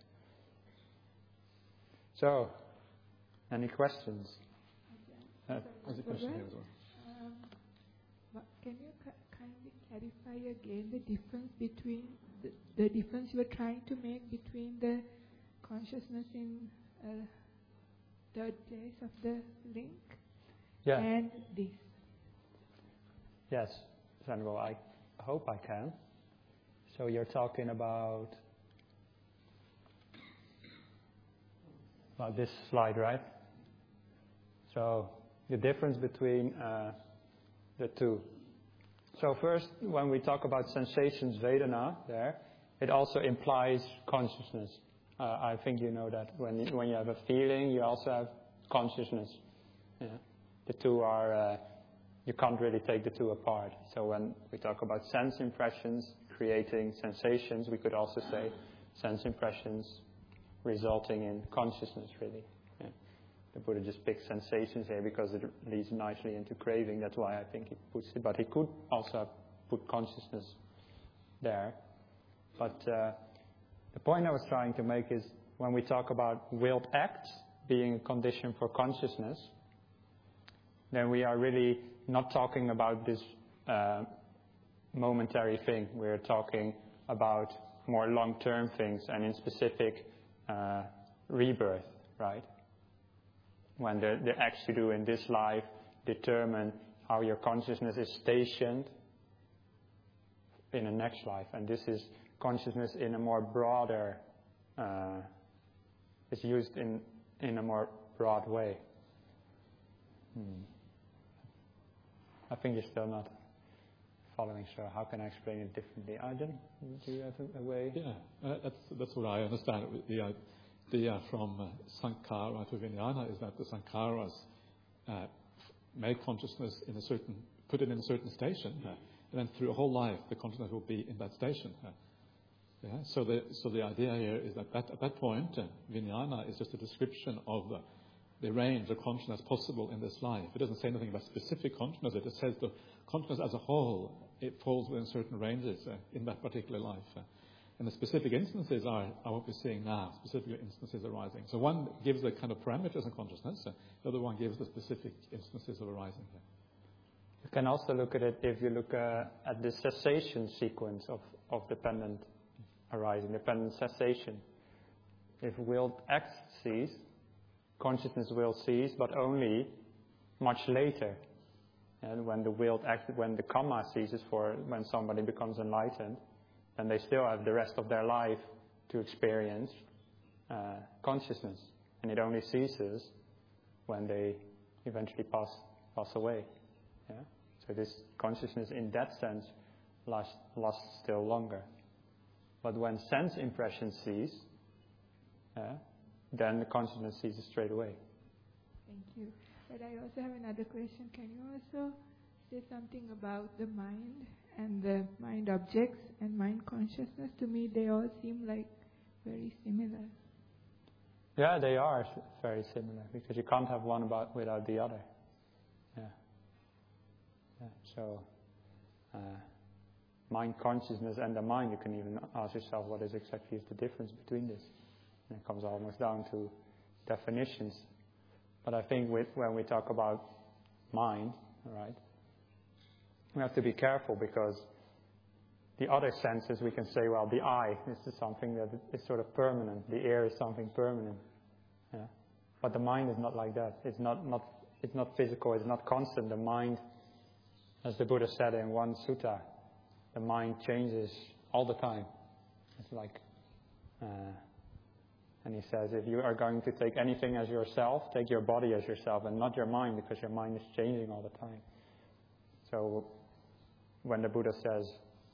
So, any questions? There's a question here as well. Can you kindly clarify again the difference between the difference you are trying to make between the consciousness in third place of the link? And this. Yes, Samuel, I hope I can. So you're talking about this slide, right? So the difference between the two. So first, when we talk about sensations, Vedana, it also implies consciousness. I think you know that when you have a feeling, you also have consciousness. Yeah. The two are, you can't really take the two apart. So when we talk about sense impressions creating sensations, we could also say sense impressions resulting in consciousness, really. Yeah. The Buddha just picked sensations here because it leads nicely into craving. That's why I think he puts it. But he could also put consciousness there. But the point I was trying to make is when we talk about willed acts being a condition for consciousness, then we are really not talking about this momentary thing. We're talking about more long-term things, and in specific rebirth, right? When the acts you do in this life determine how your consciousness is stationed in a next life. And this is consciousness in a more broader, is used in a more broad way. I think you're still not following, so how can I explain it differently? Ajahn, do you have a way? Yeah, that's what I understand. From Sankhara to Vijnana is that the Sankharas make consciousness put it in a certain station, and then through a whole life the consciousness will be in that station. So the idea here is that at that point, Vijnana is just a description of the range of consciousness possible in this life. It doesn't say anything about specific consciousness. It just says the consciousness as a whole, it falls within certain ranges in that particular life. And the specific instances are what we're seeing now, specific instances arising. So one gives the kind of parameters of consciousness, the other one gives the specific instances of arising here. You can also look at it if you look at the cessation sequence of dependent arising, dependent cessation. If willed act cease, consciousness will cease, but only much later. And when the willed act, when the karma ceases, when somebody becomes enlightened, then they still have the rest of their life to experience consciousness, and it only ceases when they eventually pass away. Yeah? So this consciousness, in that sense, lasts still longer. But when sense impressions cease, then the consciousness ceases straight away. Thank you. But I also have another question. Can you also say something about the mind and the mind objects and mind consciousness? To me, they all seem like very similar. Yeah, they are very similar, because you can't have one without the other. So, mind consciousness and the mind, you can even ask yourself what is exactly the difference between this. And it comes almost down to definitions. But I think when we talk about mind, right, we have to be careful, because the other senses, we can say, well, the eye is something that is sort of permanent. The ear is something permanent. Yeah? But the mind is not like that. It's not physical. It's not constant. The mind, as the Buddha said in one sutta, the mind changes all the time. It's like, and he says, if you are going to take anything as yourself, take your body as yourself, and not your mind, because your mind is changing all the time. So when the Buddha says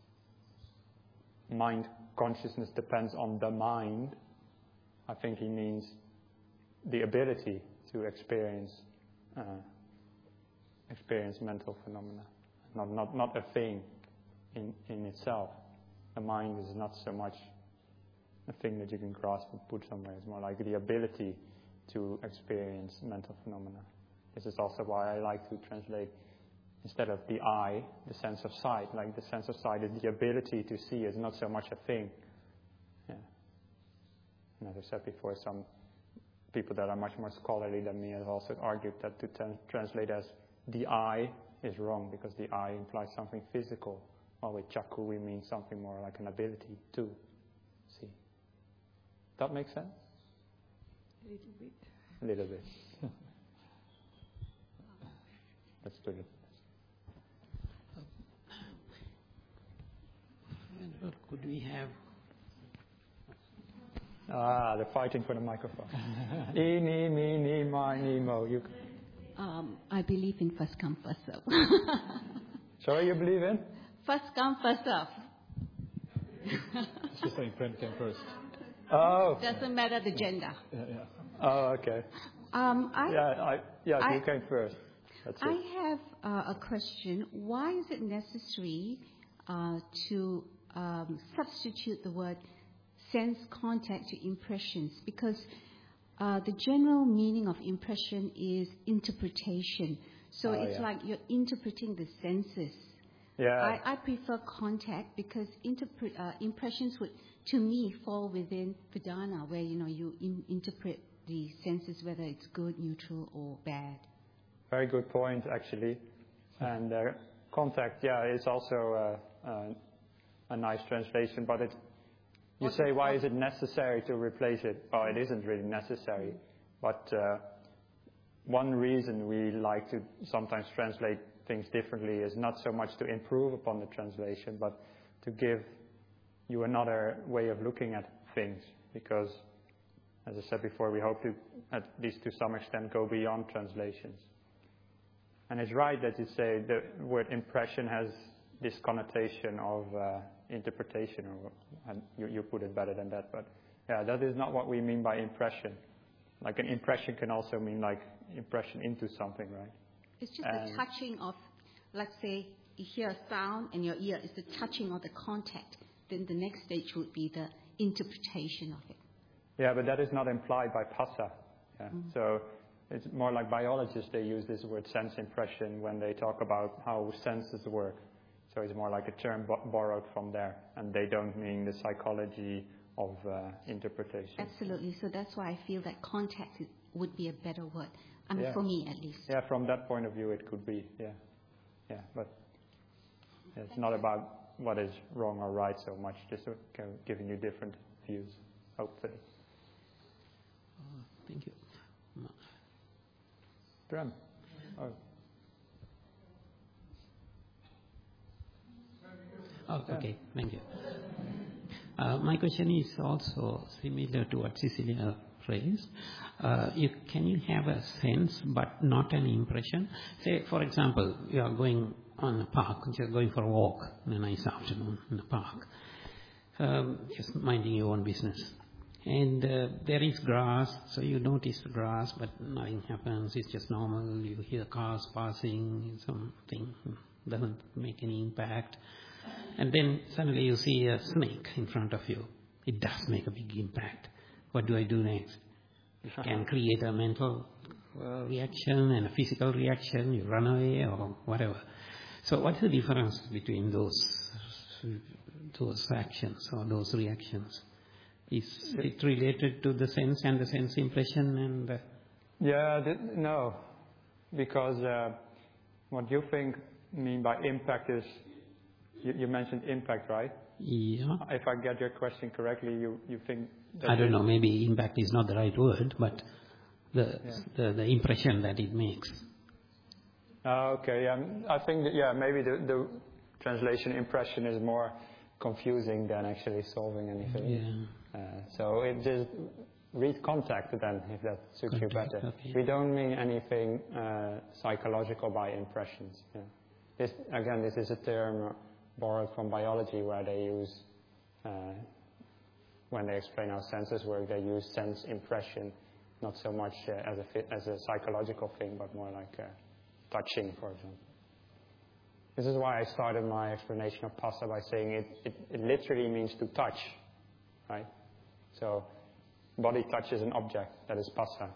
mind consciousness depends on the mind, I think he means the ability to experience mental phenomena, not a thing in itself. The mind is not so much a thing that you can grasp and put somewhere. It's more like the ability to experience mental phenomena. This is also why I like to translate, instead of the eye, the sense of sight. Like the sense of sight is the ability to see. It's not so much a thing. Yeah. And as I said before, some people that are much more scholarly than me have also argued that to translate as the eye is wrong, because the eye implies something physical, while with chakku we mean something more like an ability to see. That makes sense? A little bit. A little bit. Let's do it. Could we have... They're fighting for the microphone. Eeny, meeny, miny, mo. I believe in first come, first serve. Sorry, you believe in? First come, first serve. She's saying Prem came first. Oh. Doesn't matter the gender. Yeah. Oh, okay. You came first. That's it. I have a question. Why is it necessary to substitute the word sense contact to impressions? Because the general meaning of impression is interpretation. So it's like you're interpreting the senses. Yeah. I prefer contact, because impressions would, to me, fall within Vedana, where you interpret the senses, whether it's good, neutral, or bad. Very good point, actually. And contact, is also a nice translation, but you say, why is it necessary to replace it? Oh, it isn't really necessary. But one reason we like to sometimes translate things differently is not so much to improve upon the translation, but to give you another way of looking at things, because, as I said before, we hope to, at least to some extent, go beyond translations. And it's right that you say the word impression has this connotation of interpretation, and you put it better than that, but yeah, that is not what we mean by impression. Like an impression can also mean like impression into something, right? It's just the touching of, let's say, you hear a sound and your ear is the touching of the contact. Then the next stage would be the interpretation of it. Yeah, but that is not implied by Phassa. Yeah? Mm-hmm. So it's more like biologists, they use this word sense impression when they talk about how senses work. So it's more like a term borrowed from there, and they don't mean the psychology of interpretation. Absolutely. So that's why I feel that contact would be a better word. I mean, for me at least. Yeah, from that point of view, it could be. Yeah, but it's not about what is wrong or right so much, just giving you different views, hopefully. Thank you. Prem. Okay, thank you. My question is also similar to what Cecilia raised. Can you have a sense but not an impression? Say, for example, you are going on a park, you're going for a walk in a nice afternoon in the park, just minding your own business. And there is grass, so you notice the grass, but nothing happens, it's just normal. You hear cars passing, something doesn't make any impact. And then suddenly you see a snake in front of you. It does make a big impact. What do I do next? You can create a mental reaction and a physical reaction. You run away or whatever. So what's the difference between those actions or those reactions? Is it related to the sense and the sense impression? And no, because what you mean by impact is, you mentioned impact, right? Yeah. If I get your question correctly, you think that I don't know, maybe impact is not the right word, but the impression that it makes. Okay, I think that, maybe the translation impression is more confusing than actually solving anything. Yeah. So it just read contact then, if that suits you better. Okay. We don't mean anything psychological by impressions. Yeah. This is a term borrowed from biology, where they use, when they explain how senses work, they use sense impression, not so much as a psychological thing, but more like touching, for example. This is why I started my explanation of Phassa by saying it literally means to touch, right? So body touches an object, that is Phassa.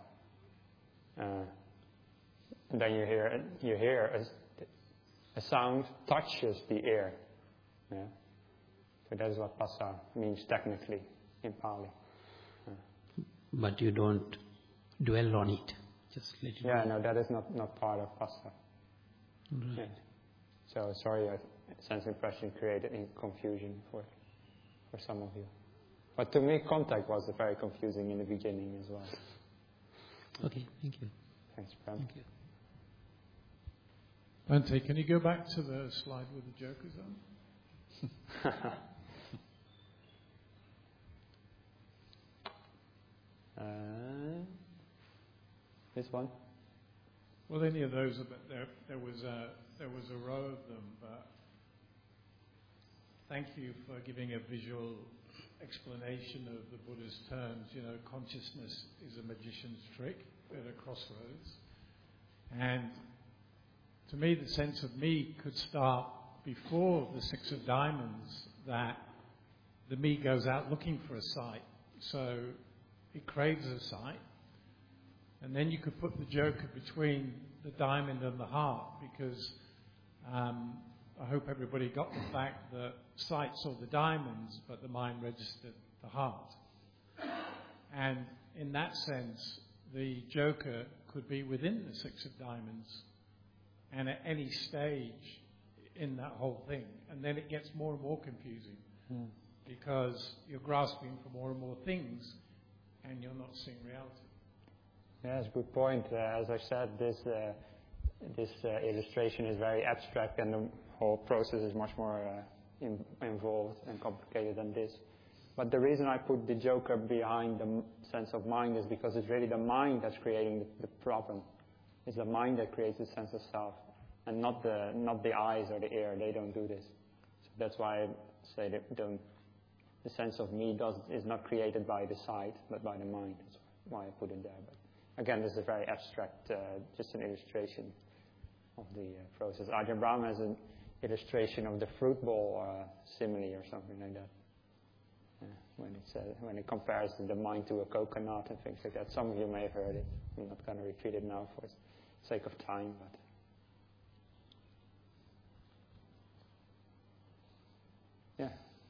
Then you hear a sound touches the ear. Yeah. So that is what Phassa means technically in Pali. But you don't dwell on it. Just let it go. No, that is not part of Phassa. Right. Yeah. So sorry, sense impression created confusion for some of you. But to me, contact was very confusing in the beginning as well. Okay, thank you. Thanks, Prem. Thank you. Bhante, can you go back to the slide with the jokers on? This one? Well, any of those, but there was a row of them. But thank you for giving a visual explanation of the Buddha's terms. You know, consciousness is a magician's trick at a crossroads, and to me, the sense of me could start before the Six of Diamonds, that the me goes out looking for a sight. So it craves a sight. And then you could put the joker between the diamond and the heart, because I hope everybody got the fact that sight saw the diamonds, but the mind registered the heart. And in that sense, the joker could be within the Six of Diamonds and at any stage in that whole thing. And then it gets more and more confusing because you're grasping for more and more things and you're not seeing reality. Yeah, that's a good point. As I said, this illustration is very abstract, and the whole process is much more involved and complicated than this. But the reason I put the joker behind the sense of mind is because it's really the mind that's creating the problem. It's the mind that creates the sense of self, and not the eyes or the ear. They don't do this. So that's why I say that the sense of me is not created by the sight, but by the mind. That's why I put it there. But again, this is a very abstract, just an illustration of the process. Ajahn Brahm has an illustration of the fruit bowl simile or something like that. When it compares the mind to a coconut and things like that. Some of you may have heard it. I'm not going to repeat it now for the sake of time. But yeah.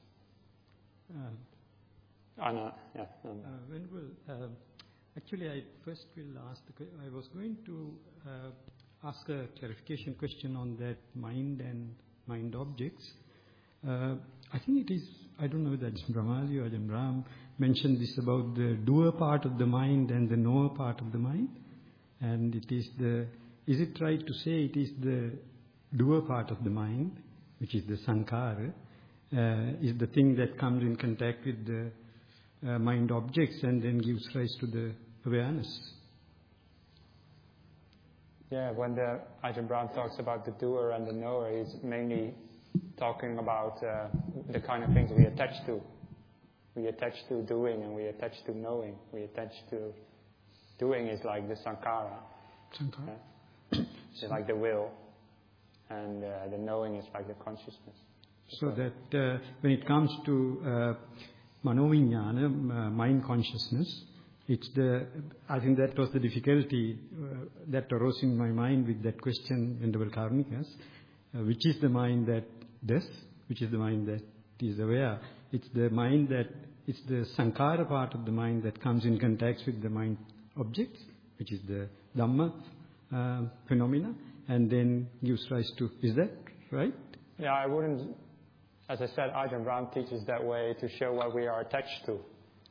Anna, yeah. Actually, I first will ask. I was going to ask a clarification question on that mind and mind objects. I think it is. I don't know that Brahmaji or Ajahn Brahm mentioned this about the doer part of the mind and the knower part of the mind. And it is is it right to say it is the doer part of the mind, which is the sankhara, is the thing that comes in contact with the mind objects and then gives rise to the awareness? Yeah, when the Ajahn Brahm talks about the doer and the knower, he's mainly talking about the kind of things we attach to. We attach to doing and we attach to knowing. We attach to doing is like the sankhara. Sankhara. It's like the will. And the knowing is like the consciousness. So that when it comes to manovinyana, mind consciousness, I think that was the difficulty that arose in my mind with that question, Venerable Karunikas. Which is the mind that does, which is the mind that is aware. It's the mind it's the sankhara part of the mind that comes in contact with the mind objects, which is the Dhamma phenomena, and then gives rise to, is that right? Yeah, I wouldn't, as I said, Ajahn Brahm teaches that way to show what we are attached to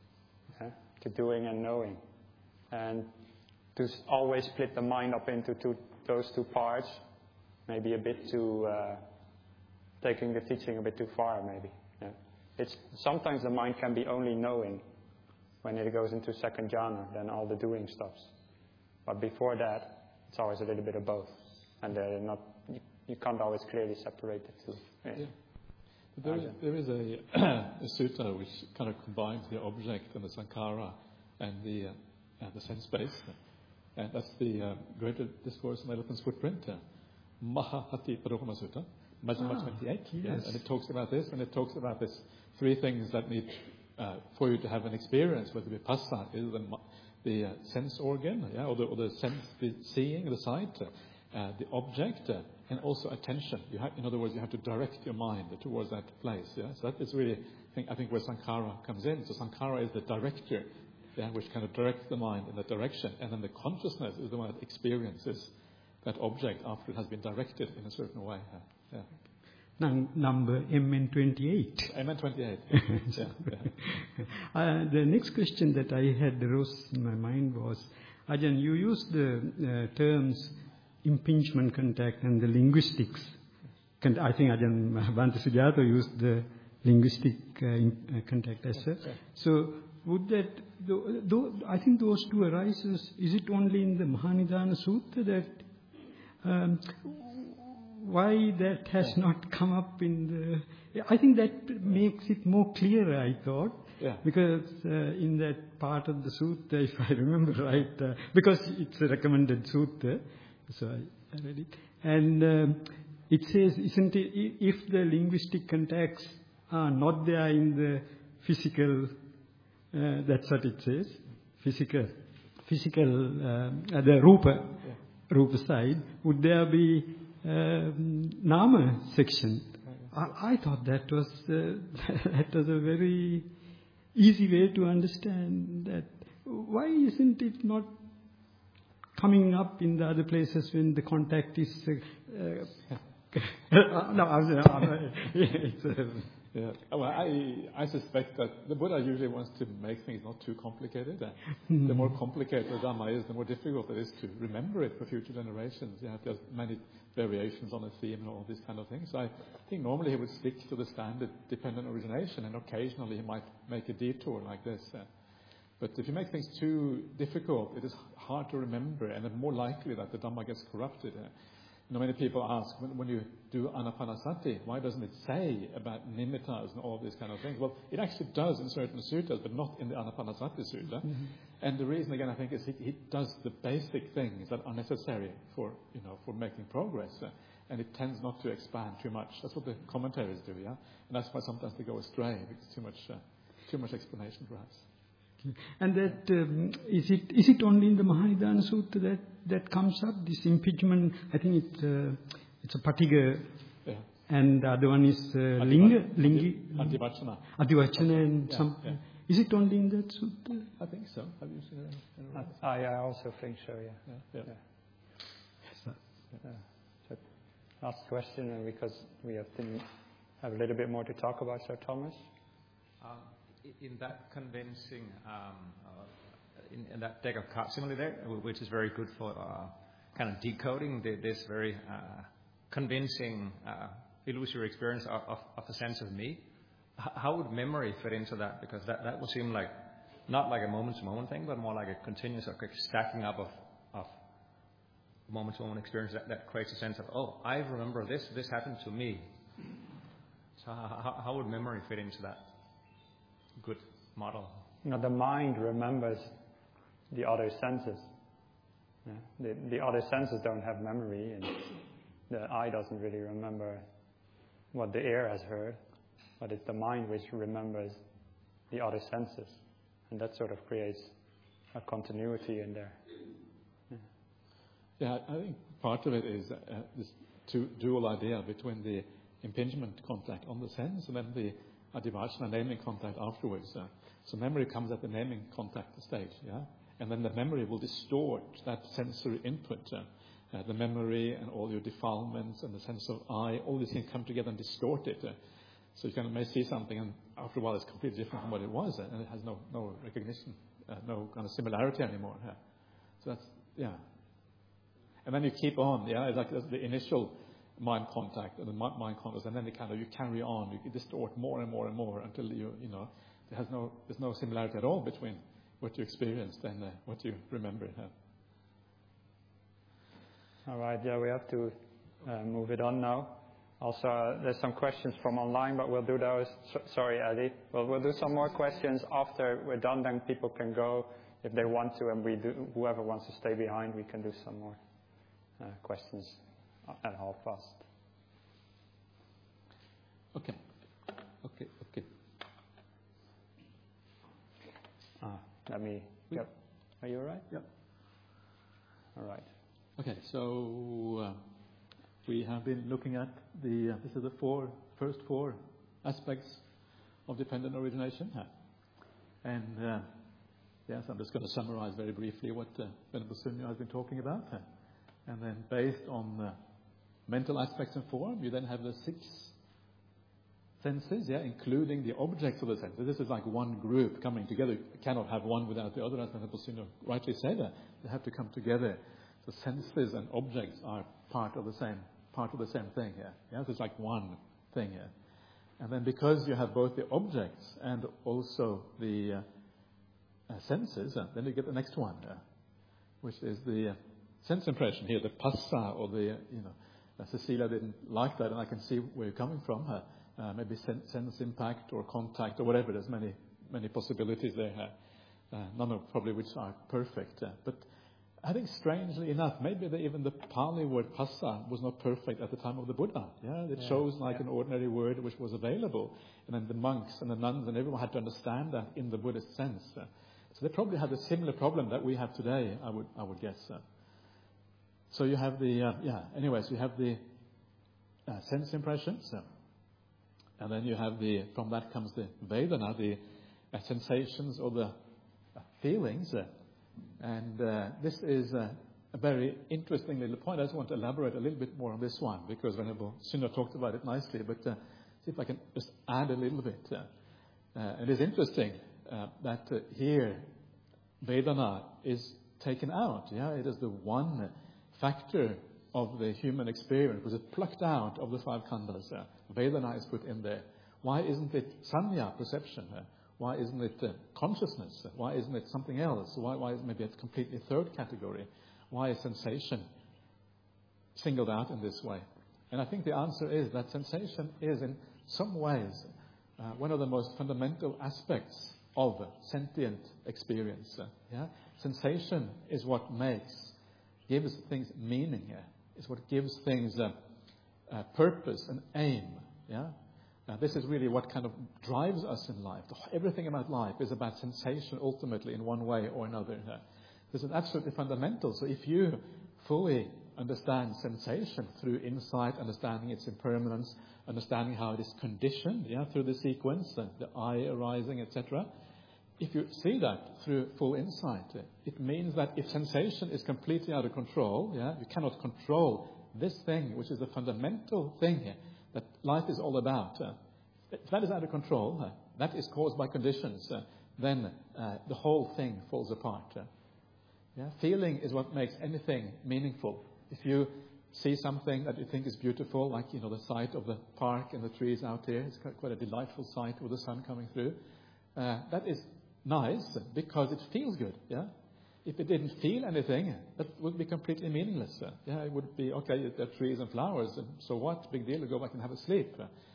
doing and knowing. And to always split the mind up into those two parts, maybe a bit too, taking the teaching a bit too far, maybe. Yeah. Sometimes the mind can be only knowing. When it goes into second jhana, then all the doing stops. But before that, it's always a little bit of both. And you can't always clearly separate the two. Yeah. There is a sutta which kind of combines the object and the sankhara and the sense space. And that's the Greater Discourse on the Elephant's Footprint. Mahahati Padokama Sutta, Majjhima 28, yes. And it talks about this, and it talks about this three things that need for you to have an experience, whether it be passa, is the sense organ, or the sense, the seeing, the sight, the object, and also attention. In other words, you have to direct your mind towards that place. Yeah? So that is really, I think, where sankhara comes in. So sankhara is the director, which kind of directs the mind in that direction, and then the consciousness is the one that experiences that object after it has been directed in a certain way. Yeah. Number MN28. MN28. The next question that I had arose in my mind was, Ajahn, you used the terms impingement contact and the linguistics. I think Ajahn Bhante Sujato used the linguistic contact as well. So would that, I think those two arises, is it only in the Mahanidana Sutta that why that has not come up in the... I think that makes it more clearer, I thought. Yeah. Because in that part of the sutta, if I remember right, because it's a recommended sutta, so I read it. And it says, isn't it, if the linguistic contacts are not there in the physical, that's what it says, physical, the rupa side, would there be nama section? I thought that was a very easy way to understand that. Why isn't it not coming up in the other places when the contact is... Yeah. Well, I suspect that the Buddha usually wants to make things not too complicated. The more complicated the Dhamma is, the more difficult it is to remember it for future generations. There's many variations on a theme and all these kind of things. So I think normally he would stick to the standard dependent origination, and occasionally he might make a detour like this. But if you make things too difficult, it is hard to remember, and it's more likely that the Dhamma gets corrupted. Many people ask, when you do Anapanasati, why doesn't it say about nimittas and all these kind of things? Well, it actually does in certain suttas, but not in the Anapanasati sutta. Mm-hmm. And the reason, again, I think, is he does the basic things that are necessary for making progress, and it tends not to expand too much. That's what the commentaries do, yeah? And that's why sometimes they go astray, because too much explanation, perhaps. And that is it only in the Mahanidana Sutta that comes up, this impingement? I think it's a Patiga, yeah. And the other one is Lingi, Adivachana, and some. Yeah. Is it only in that Sutta? I think so. Have you seen it? I also think so. Yeah. So last question, and because we have a little bit more to talk about, Sir Thomas. In that convincing, in that deck of card simile there, which is very good for kind of decoding this very convincing illusory experience of a sense of me, how would memory fit into that? Because that would seem like not like a moment-to-moment thing, but more like a continuous stacking up of moment-to-moment experience that creates a sense of, oh, I remember this happened to me. So how would memory fit into that? Good model. The mind remembers the other senses. Yeah? The other senses don't have memory, and the eye doesn't really remember what the ear has heard, but it's the mind which remembers the other senses, and that sort of creates a continuity in there. Yeah, I think part of it is this dual idea between the impingement contact on the sense and then the Adivachana naming contact afterwards. So memory comes at the naming contact stage, yeah? And then the memory will distort that sensory input. The memory and all your defilements and the sense of I, all these things come together and distort it. So you may see something, and after a while it's completely different from what it was, and it has no recognition, no kind of similarity anymore. So that's, yeah. And then you keep on, yeah? It's like the initial mind contact and the mind contact, and then you carry on, you distort more and more and more until there's no similarity at all between what you experienced and what you remember. All right, yeah, we have to move it on now. Also, there's some questions from online, but we'll do those. Sorry, Eddie. We'll do some more questions after we're done. Then people can go if they want to, and whoever wants to stay behind, we can do some more questions at 12:30. Okay. Yep. Are you all right? Yep. All right. Okay, so we have been looking at this is the first four aspects of dependent origination. And yes, I'm just going to summarize very briefly what Venerable Sunyo has been talking about. And then based on mental aspects and form, you then have the 6 senses, including the objects of the senses. This is like one group coming together. You cannot have one without the other, as Venerable Sunyo rightly said. They have to come together. The senses and objects are part of the same thing here. Yeah, so it's like one thing here. And then because you have both the objects and also the senses, then you get the next one, which is the sense impression here, the passa, or the Cecilia didn't like that, and I can see where you're coming from. Maybe sense impact or contact or whatever. There's many possibilities there. None of probably which are perfect. But I think strangely enough, maybe even the Pali word passa was not perfect at the time of the Buddha. Yeah, it shows an ordinary word which was available, and then the monks and the nuns and everyone had to understand that in the Buddhist sense. So they probably had a similar problem that we have today, I would guess. So you have the you have the sense impressions, and then you have from that comes the Vedana, the sensations or the feelings. And this is a very interesting little point. I just want to elaborate a little bit more on this one, because Venerable Sunyo talked about it nicely. But See if I can just add a little bit. It is interesting that here Vedana is taken out. Yeah, it is the one factor of the human experience was plucked out of the five khandhas. Vedana is put in there. Why isn't it sanya, perception? Why isn't it consciousness? Why isn't it something else? Why is it maybe a completely third category? Why is sensation singled out in this way? And I think the answer is that sensation is in some ways one of the most fundamental aspects of sentient experience. Sensation is what gives things meaning. Is what gives things purpose and aim. This is really what kind of drives us in life. Everything about life is about sensation ultimately in one way or another. This is absolutely fundamental. So if you fully understand sensation through insight, understanding its impermanence, understanding how it is conditioned through the sequence, the I arising, etc. If you see that through full insight, it means that if sensation is completely out of control, you cannot control this thing, which is the fundamental thing that life is all about. If that is out of control, that is caused by conditions, then the whole thing falls apart. Feeling is what makes anything meaningful. If you see something that you think is beautiful, like the sight of the park and the trees out here, it's quite a delightful sight with the sun coming through. That is nice because it feels good. If it didn't feel anything, that would be completely meaningless. It would be, okay, there are trees and flowers, and so what? Big deal, go back and have a sleep.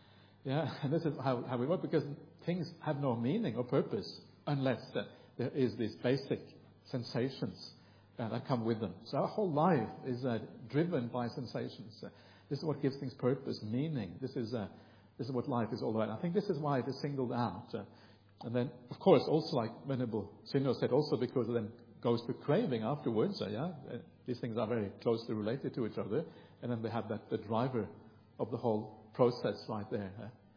And this is how we work, because things have no meaning or purpose unless there is these basic sensations that come with them. So our whole life is driven by sensations. This is what gives things purpose, meaning. This is what life is all about. I think this is why it is singled out. And then, of course, also like Venerable Sino said, also because it then goes to craving afterwards. These things are very closely related to each other. And then they have the driver of the whole process right there.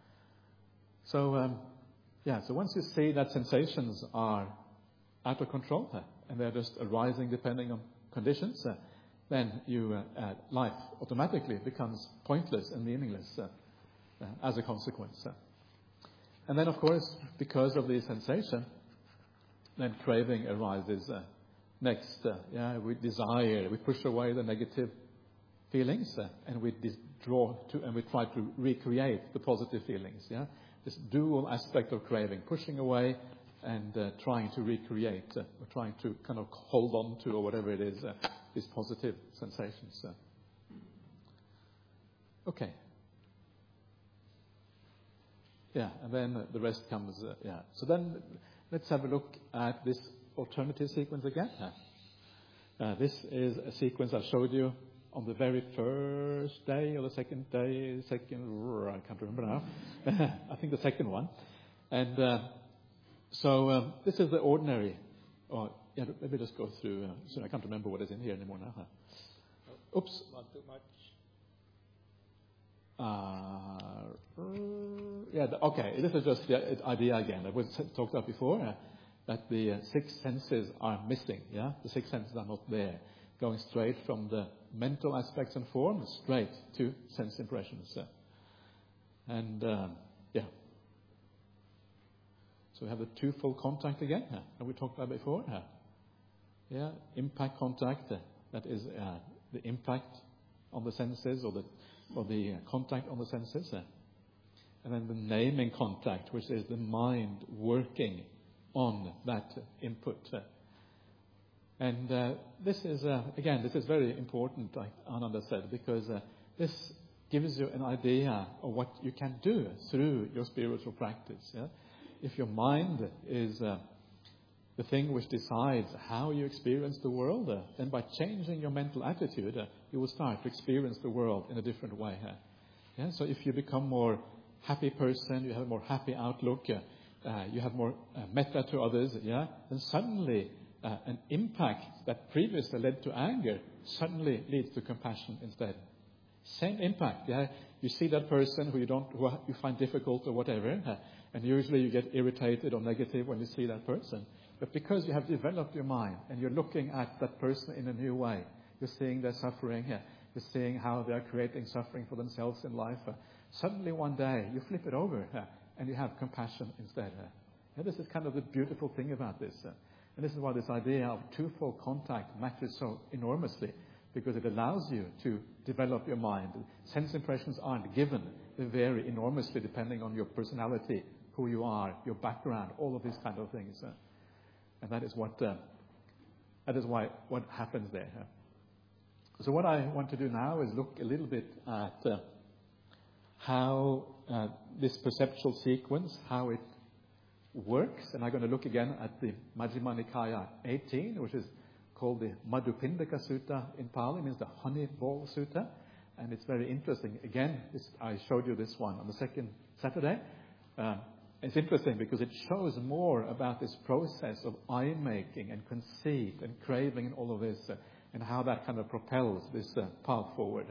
So once you see that sensations are out of control, and they're just arising depending on conditions, then life automatically becomes pointless and meaningless as a consequence. And then, of course, because of the sensation, then craving arises next. We desire, we push away the negative feelings, and we we try to recreate the positive feelings. This dual aspect of craving, pushing away and trying to recreate, or trying to kind of hold on to, or whatever it is, these positive sensations. Okay. And then the rest comes. So then let's have a look at this alternative sequence again. This is a sequence I showed you on the very first day or the second day. I can't remember now. I think the second one. And so this is the ordinary. Let me just go through. I can't remember what is in here anymore now. Oops. Not too much. Okay. This is just the idea again. I was talked about before that the six senses are missing. The six senses are not there, going straight from the mental aspects and forms straight to sense impressions. And so we have the twofold contact again, that we talked about before. Impact contact, that is the impact on the senses, or the contact on the senses. And then the naming contact, which is the mind working on that input. And this is very important, like Ananda said, because this gives you an idea of what you can do through your spiritual practice. If your mind is the thing which decides how you experience the world, then by changing your mental attitude, you will start to experience the world in a different way. So if you become more happy person, you have a more happy outlook, you have more metta to others, then suddenly an impact that previously led to anger suddenly leads to compassion instead. Same impact. You see that person who you find difficult or whatever, and usually you get irritated or negative when you see that person. But because you have developed your mind and you're looking at that person in a new way, you're seeing their suffering, You're seeing how they're creating suffering for themselves in life. Suddenly one day you flip it over and you have compassion instead. And this is kind of the beautiful thing about this. And this is why this idea of twofold contact matters so enormously, because it allows you to develop your mind. Sense impressions aren't given. They vary enormously depending on your personality, who you are, your background, all of these kind of things. And that is what happens there. So what I want to do now is look a little bit at how this perceptual sequence, how it works. And I'm going to look again at the Majjhima Nikaya 18, which is called the Madhupindaka Sutta in Pali, means the honey ball sutta. And it's very interesting. Again, I showed you this one on the second Saturday. It's interesting because it shows more about this process of eye-making and conceit and craving and all of this, and how that kind of propels this path forward.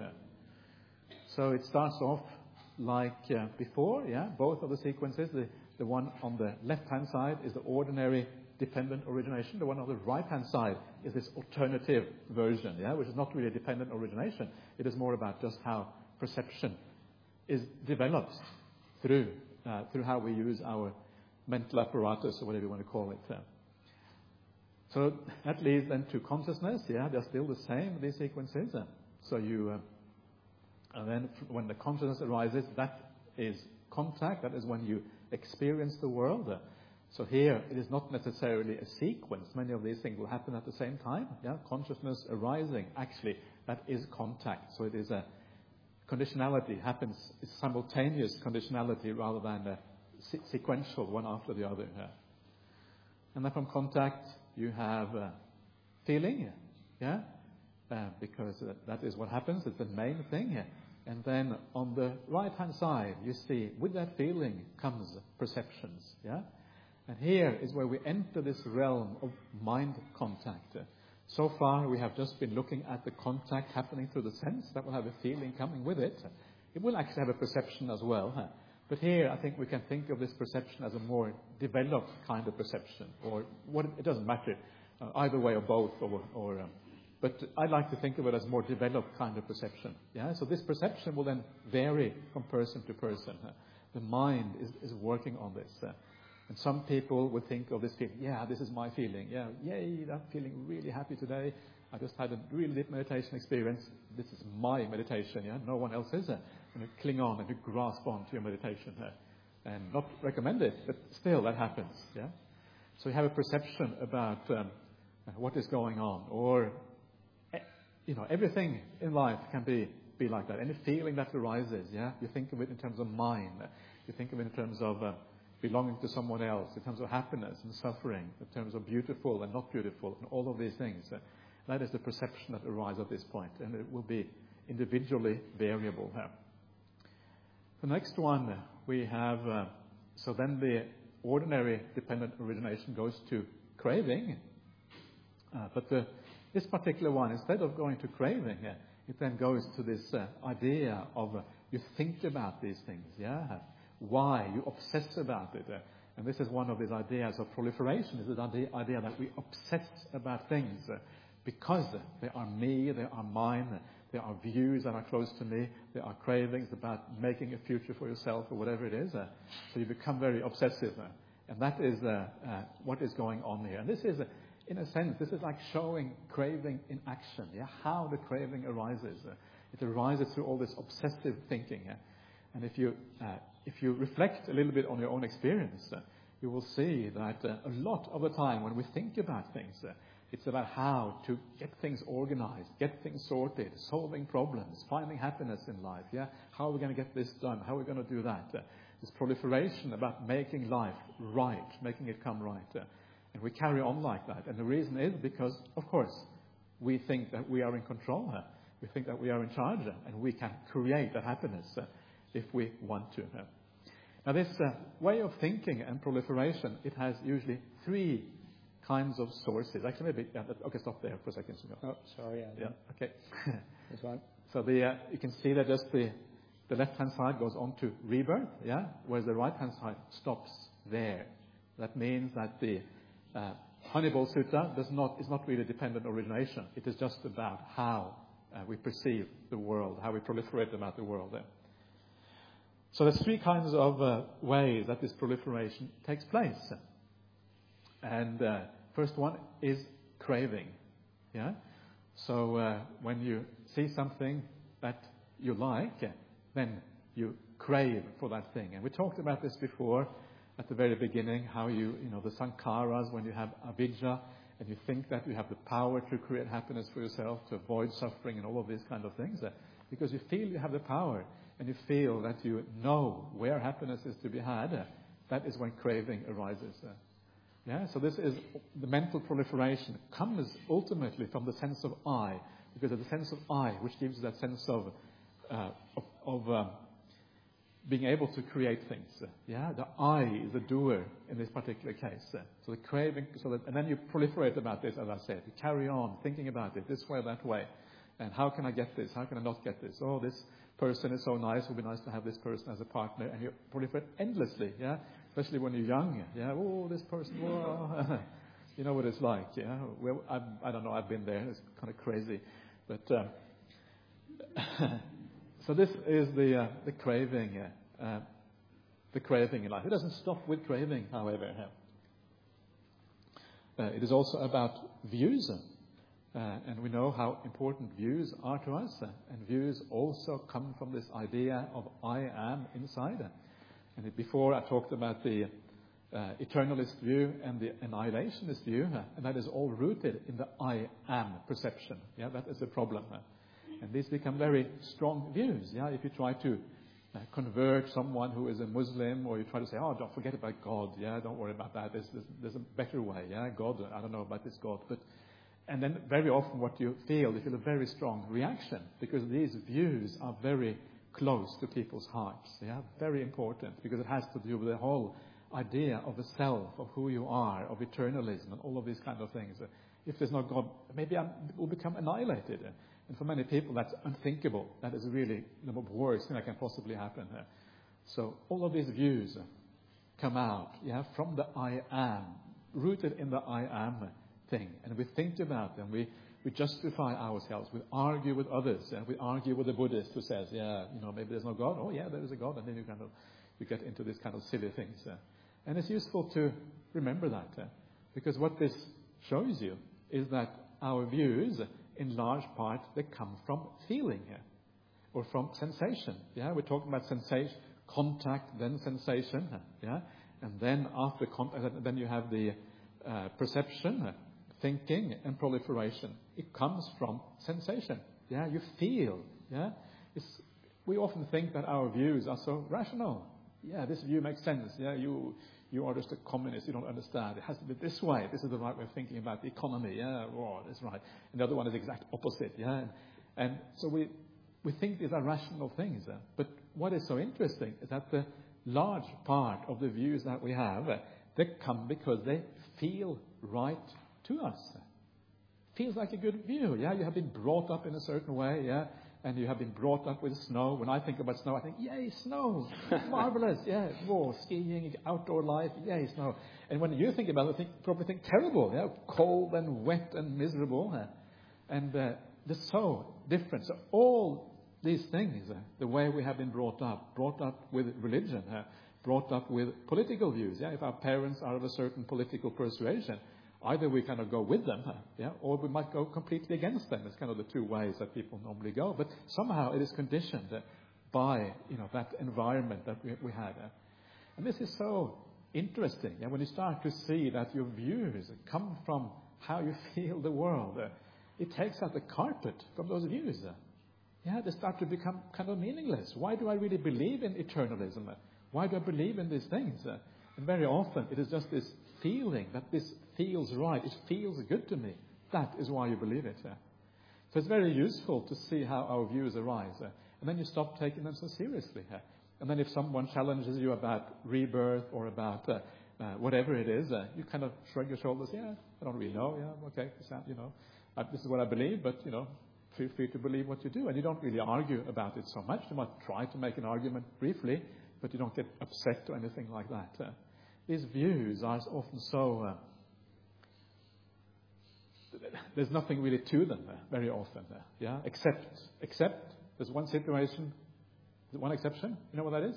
So it starts off like before, both of the sequences. The one on the left-hand side is the ordinary dependent origination. The one on the right-hand side is this alternative version, which is not really dependent origination. It is more about just how perception is developed through how we use our mental apparatus, or whatever you want to call it. So that leads then to consciousness. They're still the same, these sequences. So and then when the consciousness arises, that is contact. That is when you experience the world. So here, it is not necessarily a sequence. Many of these things will happen at the same time. Consciousness arising, actually, that is contact. So it is a conditionality happens, it's simultaneous conditionality rather than a sequential one after the other. And then from contact, you have feeling, because that is what happens. It's the main thing. And then on the right-hand side, you see, with that feeling comes perceptions. And here is where we enter this realm of mind contact. So far, we have just been looking at the contact happening through the sense. That will have a feeling coming with it. It will actually have a perception as well. But here, I think we can think of this perception as a more developed kind of perception. Or what? It doesn't matter, either way or both. But I like to think of it as more developed kind of perception. So this perception will then vary from person to person. The mind is working on this. And some people would think of this feeling, this is my feeling. Yay, I'm feeling really happy today. I just had a really deep meditation experience. This is my meditation, no one else's. And you cling on and you grasp on to your meditation. And not recommend it, but still that happens. So you have a perception about what is going on. Or, everything in life can be like that. Any feeling that arises, you think of it in terms of mind. You think of it in terms of belonging to someone else, in terms of happiness and suffering, in terms of beautiful and not beautiful, and all of these things. That is the perception that arises at this point, and it will be individually variable. The next one we have, so then the ordinary dependent origination goes to craving, but this particular one, instead of going to craving, it then goes to this idea of you think about these things, why you obsess about it. And this is one of these ideas of proliferation, is the idea that we obsess about things because they are me, they are mine, there are views that are close to me, there are cravings about making a future for yourself or whatever it is. So you become very obsessive. And that is what is going on here. And this is, in a sense, this is like showing craving in action, how the craving arises. It arises through all this obsessive thinking. And if you reflect a little bit on your own experience, you will see that a lot of the time when we think about things, it's about how to get things organized, get things sorted, solving problems, finding happiness in life. How are we going to get this done? How are we going to do that? This proliferation about making life right, making it come right. And we carry on like that. And the reason is because, of course, we think that we are in control. We think that we are in charge, and we can create that happiness if we want to. Now this way of thinking and proliferation, it has usually three kinds of sources. Actually, maybe, okay, stop there for a second. Oh, sorry. Okay. This one. So you can see that just the left-hand side goes on to rebirth, whereas the right-hand side stops there. That means that the Honeyball Sutta is not really dependent origination. It is just about how we perceive the world, how we proliferate about the world. So there's three kinds of ways that this proliferation takes place. And first one is craving. Yeah. So when you see something that you like, then you crave for that thing. And we talked about this before at the very beginning, how the sankharas, when you have avidya, and you think that you have the power to create happiness for yourself, to avoid suffering and all of these kind of things, because you feel you have the power, and you feel that you know where happiness is to be had, that is when craving arises. So this is the mental proliferation. It comes ultimately from the sense of I, because of the sense of I, which gives you that sense of being able to create things. The I is the doer in this particular case. So the craving, and then you proliferate about this, as I said. You carry on thinking about it this way or that way. And how can I get this? How can I not get this? Oh, this person is so nice. It would be nice to have this person as a partner. And you proliferate endlessly. Especially when you're young. Oh, this person. Oh. You know what it's like. Well, I don't know. I've been there. It's kind of crazy, but. So this is the craving, the craving in life. It doesn't stop with craving, however. It is also about views, and we know how important views are to us. And views also come from this idea of I am inside. And before I talked about the eternalist view and the annihilationist view, and that is all rooted in the I am perception. That is the problem. And these become very strong views. If you try to convert someone who is a Muslim, or you try to say, oh, don't forget about God. Don't worry about that. There's a better way. God, I don't know about this God. And then very often what you feel a very strong reaction, because these views are very close to people's hearts. Very important, because it has to do with the whole idea of the self, of who you are, of eternalism, and all of these kind of things. If there's no God, maybe I will become annihilated. And for many people, that's unthinkable. That is really the worst thing that can possibly happen. So all of these views come out from the I am, rooted in the I am thing. And we think about them. We justify ourselves. We argue with others. We argue with the Buddhist who says, maybe there's no God. Oh, yeah, there is a God. And then you get into these kind of silly things. And it's useful to remember that. Because what this shows you is that our views, in large part, they come from feeling or from sensation. We're talking about sensation, contact, then sensation. And then after contact, then you have the perception, thinking, and proliferation. It comes from sensation. You feel. We often think that our views are so rational. This view makes sense. You are just a communist. You don't understand. It has to be this way. This is the right way of thinking about the economy. That's right. And the other one is the exact opposite. And so we think these are rational things. But what is so interesting is that the large part of the views that we have, they come because they feel right to us. Feels like a good view. You have been brought up in a certain way. And you have been brought up with snow. When I think about snow, I think, yay, snow. Marvelous. Skiing, outdoor life. Yay, snow. And when you think about it, you probably think terrible. Cold and wet and miserable. And they're so different. So all these things, the way we have been brought up with religion, brought up with political views. If our parents are of a certain political persuasion, either we kind of go with them, or we might go completely against them. It's kind of the two ways that people normally go. But somehow it is conditioned by that environment that we had. And this is so interesting. When you start to see that your views come from how you feel the world, it takes out the carpet from those views. They start to become kind of meaningless. Why do I really believe in eternalism? Why do I believe in these things? And very often it is just this feeling that this feels right. It feels good to me. That is why you believe it. So it's very useful to see how our views arise. And then you stop taking them so seriously. And then if someone challenges you about rebirth or about whatever it is, you kind of shrug your shoulders. I don't really know. Okay, this is what I believe, but, feel free to believe what you do. And you don't really argue about it so much. You might try to make an argument briefly, but you don't get upset or anything like that. These views are often so there's nothing really to them very often. Yeah, except there's one situation, one exception. You know what that is?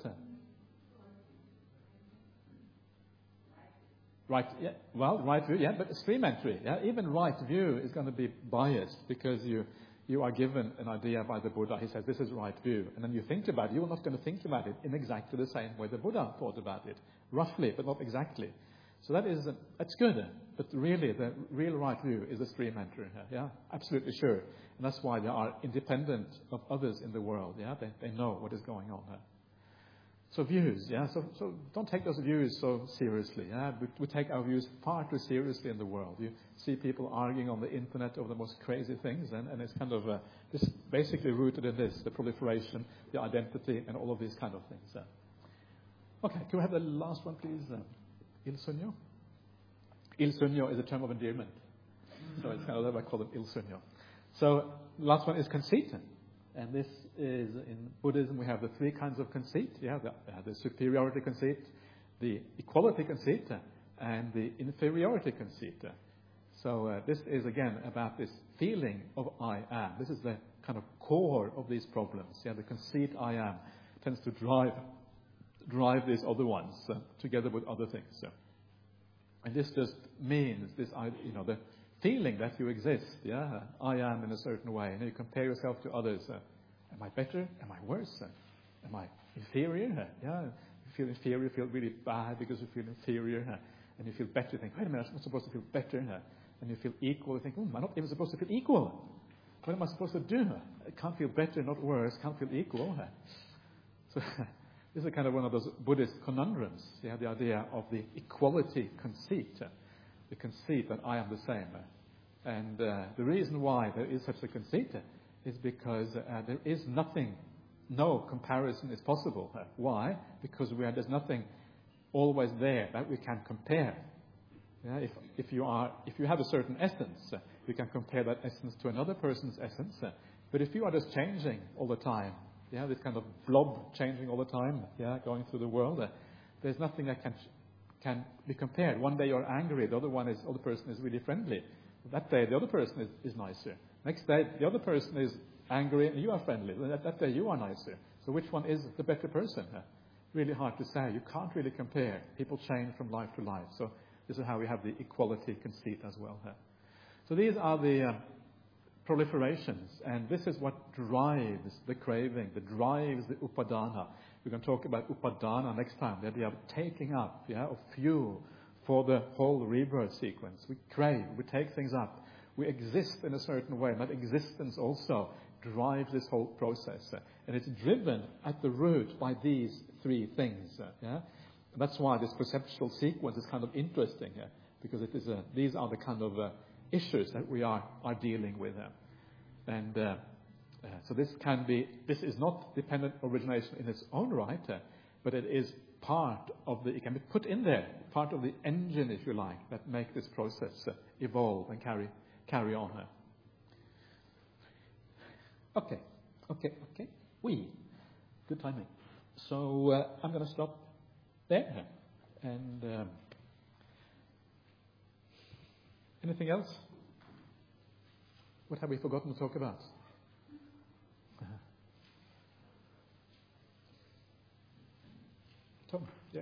Right, yeah. Well, right view, yeah, but stream entry, yeah. Even right view is going to be biased because you are given an idea by the Buddha. He says this is right view, and then you think about it. You're not going to think about it in exactly the same way the Buddha thought about it, roughly, but not exactly. So that's good. But really, the real right view is the stream entry. Yeah, absolutely sure, and that's why they are independent of others in the world. Yeah, they know what is going on there. So views, yeah. So don't take those views so seriously. Yeah, we take our views far too seriously in the world. You see people arguing on the internet over the most crazy things, and it's kind of this basically rooted in this: the proliferation, the identity, and all of these kind of things. Okay, can we have the last one, please? Il sogno. Il sogno is a term of endearment, so it's kind of I call it il sogno. So the last one is conceit. And this is, in Buddhism, we have the three kinds of conceit. Yeah, the superiority conceit, the equality conceit, and the inferiority conceit. So this is, again, about this feeling of I am. This is the kind of core of these problems. Yeah, the conceit I am tends to drive these other ones together with other things. And this just means this, the feeling that you exist, yeah, I am in a certain way, and you compare yourself to others. Am I better? Am I worse? Am I inferior? Yeah, you feel inferior, you feel really bad because you feel inferior, and you feel better. You think, wait a minute, I'm not supposed to feel better. And you feel equal. You think, I'm not even supposed to feel equal. What am I supposed to do? I can't feel better, not worse. Can't feel equal. So this is kind of one of those Buddhist conundrums. Yeah, the idea of the equality conceit. The conceit that I am the same. And the reason why there is such a conceit is because there is nothing, no comparison is possible. Why? Because there's nothing always there that we can compare. Yeah, if you have a certain essence, you can compare that essence to another person's essence. But if you are just changing all the time, yeah, this kind of blob changing all the time, yeah, going through the world, there's nothing that can be compared. One day you're angry, the other person is really friendly. That day the other person is nicer. Next day the other person is angry and you are friendly. That day you are nicer. So which one is the better person? Really hard to say. You can't really compare. People change from life to life. So this is how we have the equality conceit as well. So these are the proliferations, and this is what drives the craving, that drives the upadana. We're going to talk about upadana next time, the idea of taking up, of fuel for the whole rebirth sequence. We crave, we take things up, we exist in a certain way, and that existence also drives this whole process. And it's driven at the root by these three things. And that's why this perceptual sequence is kind of interesting, because these are the kind of issues that we are dealing with. And so this is not dependent origination in its own right, but it is it can be put in there, part of the engine, if you like, that make this process evolve and carry on. Okay. Good timing. So I'm going to stop there. And anything else? What have we forgotten to talk about? Tom, yeah.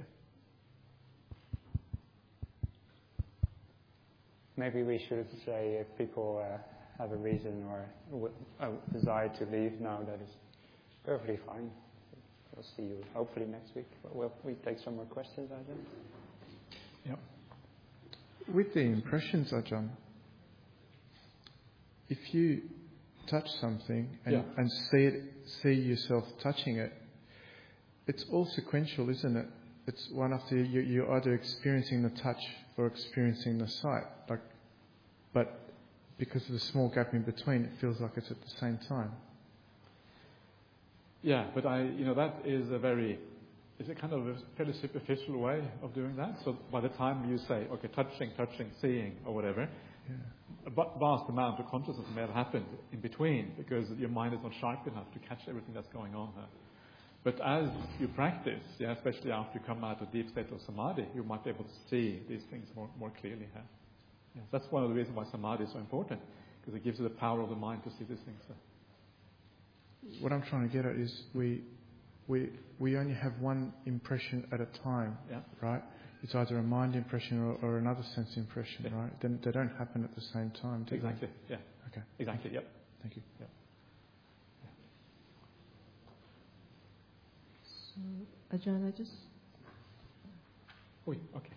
Maybe we should say if people have a reason or a desire to leave now, that is perfectly fine. We'll see you hopefully next week. But we take some more questions, I think. Yeah. With the impressions, Ajahn, if you touch something and see yourself touching it, it's all sequential, isn't it? It's one after you're either experiencing the touch or experiencing the sight. But because of the small gap in between, it feels like it's at the same time. Yeah, but that is it's a kind of a fairly superficial way of doing that. So by the time you say, okay, touching, seeing, or whatever, a vast amount of consciousness may have happened in between because your mind is not sharp enough to catch everything that's going on there. But as you practice, especially after you come out of deep state of samadhi, you might be able to see these things more clearly. Yes, that's one of the reasons why samadhi is so important, because it gives you the power of the mind to see these things. What I'm trying to get at is we only have one impression at a time, right? It's either a mind impression or another sense impression, right? Then they don't happen at the same time, do Exactly, they? yeah. Okay. Exactly, yep. Thank you. Yeah. So, Ajahn, Okay.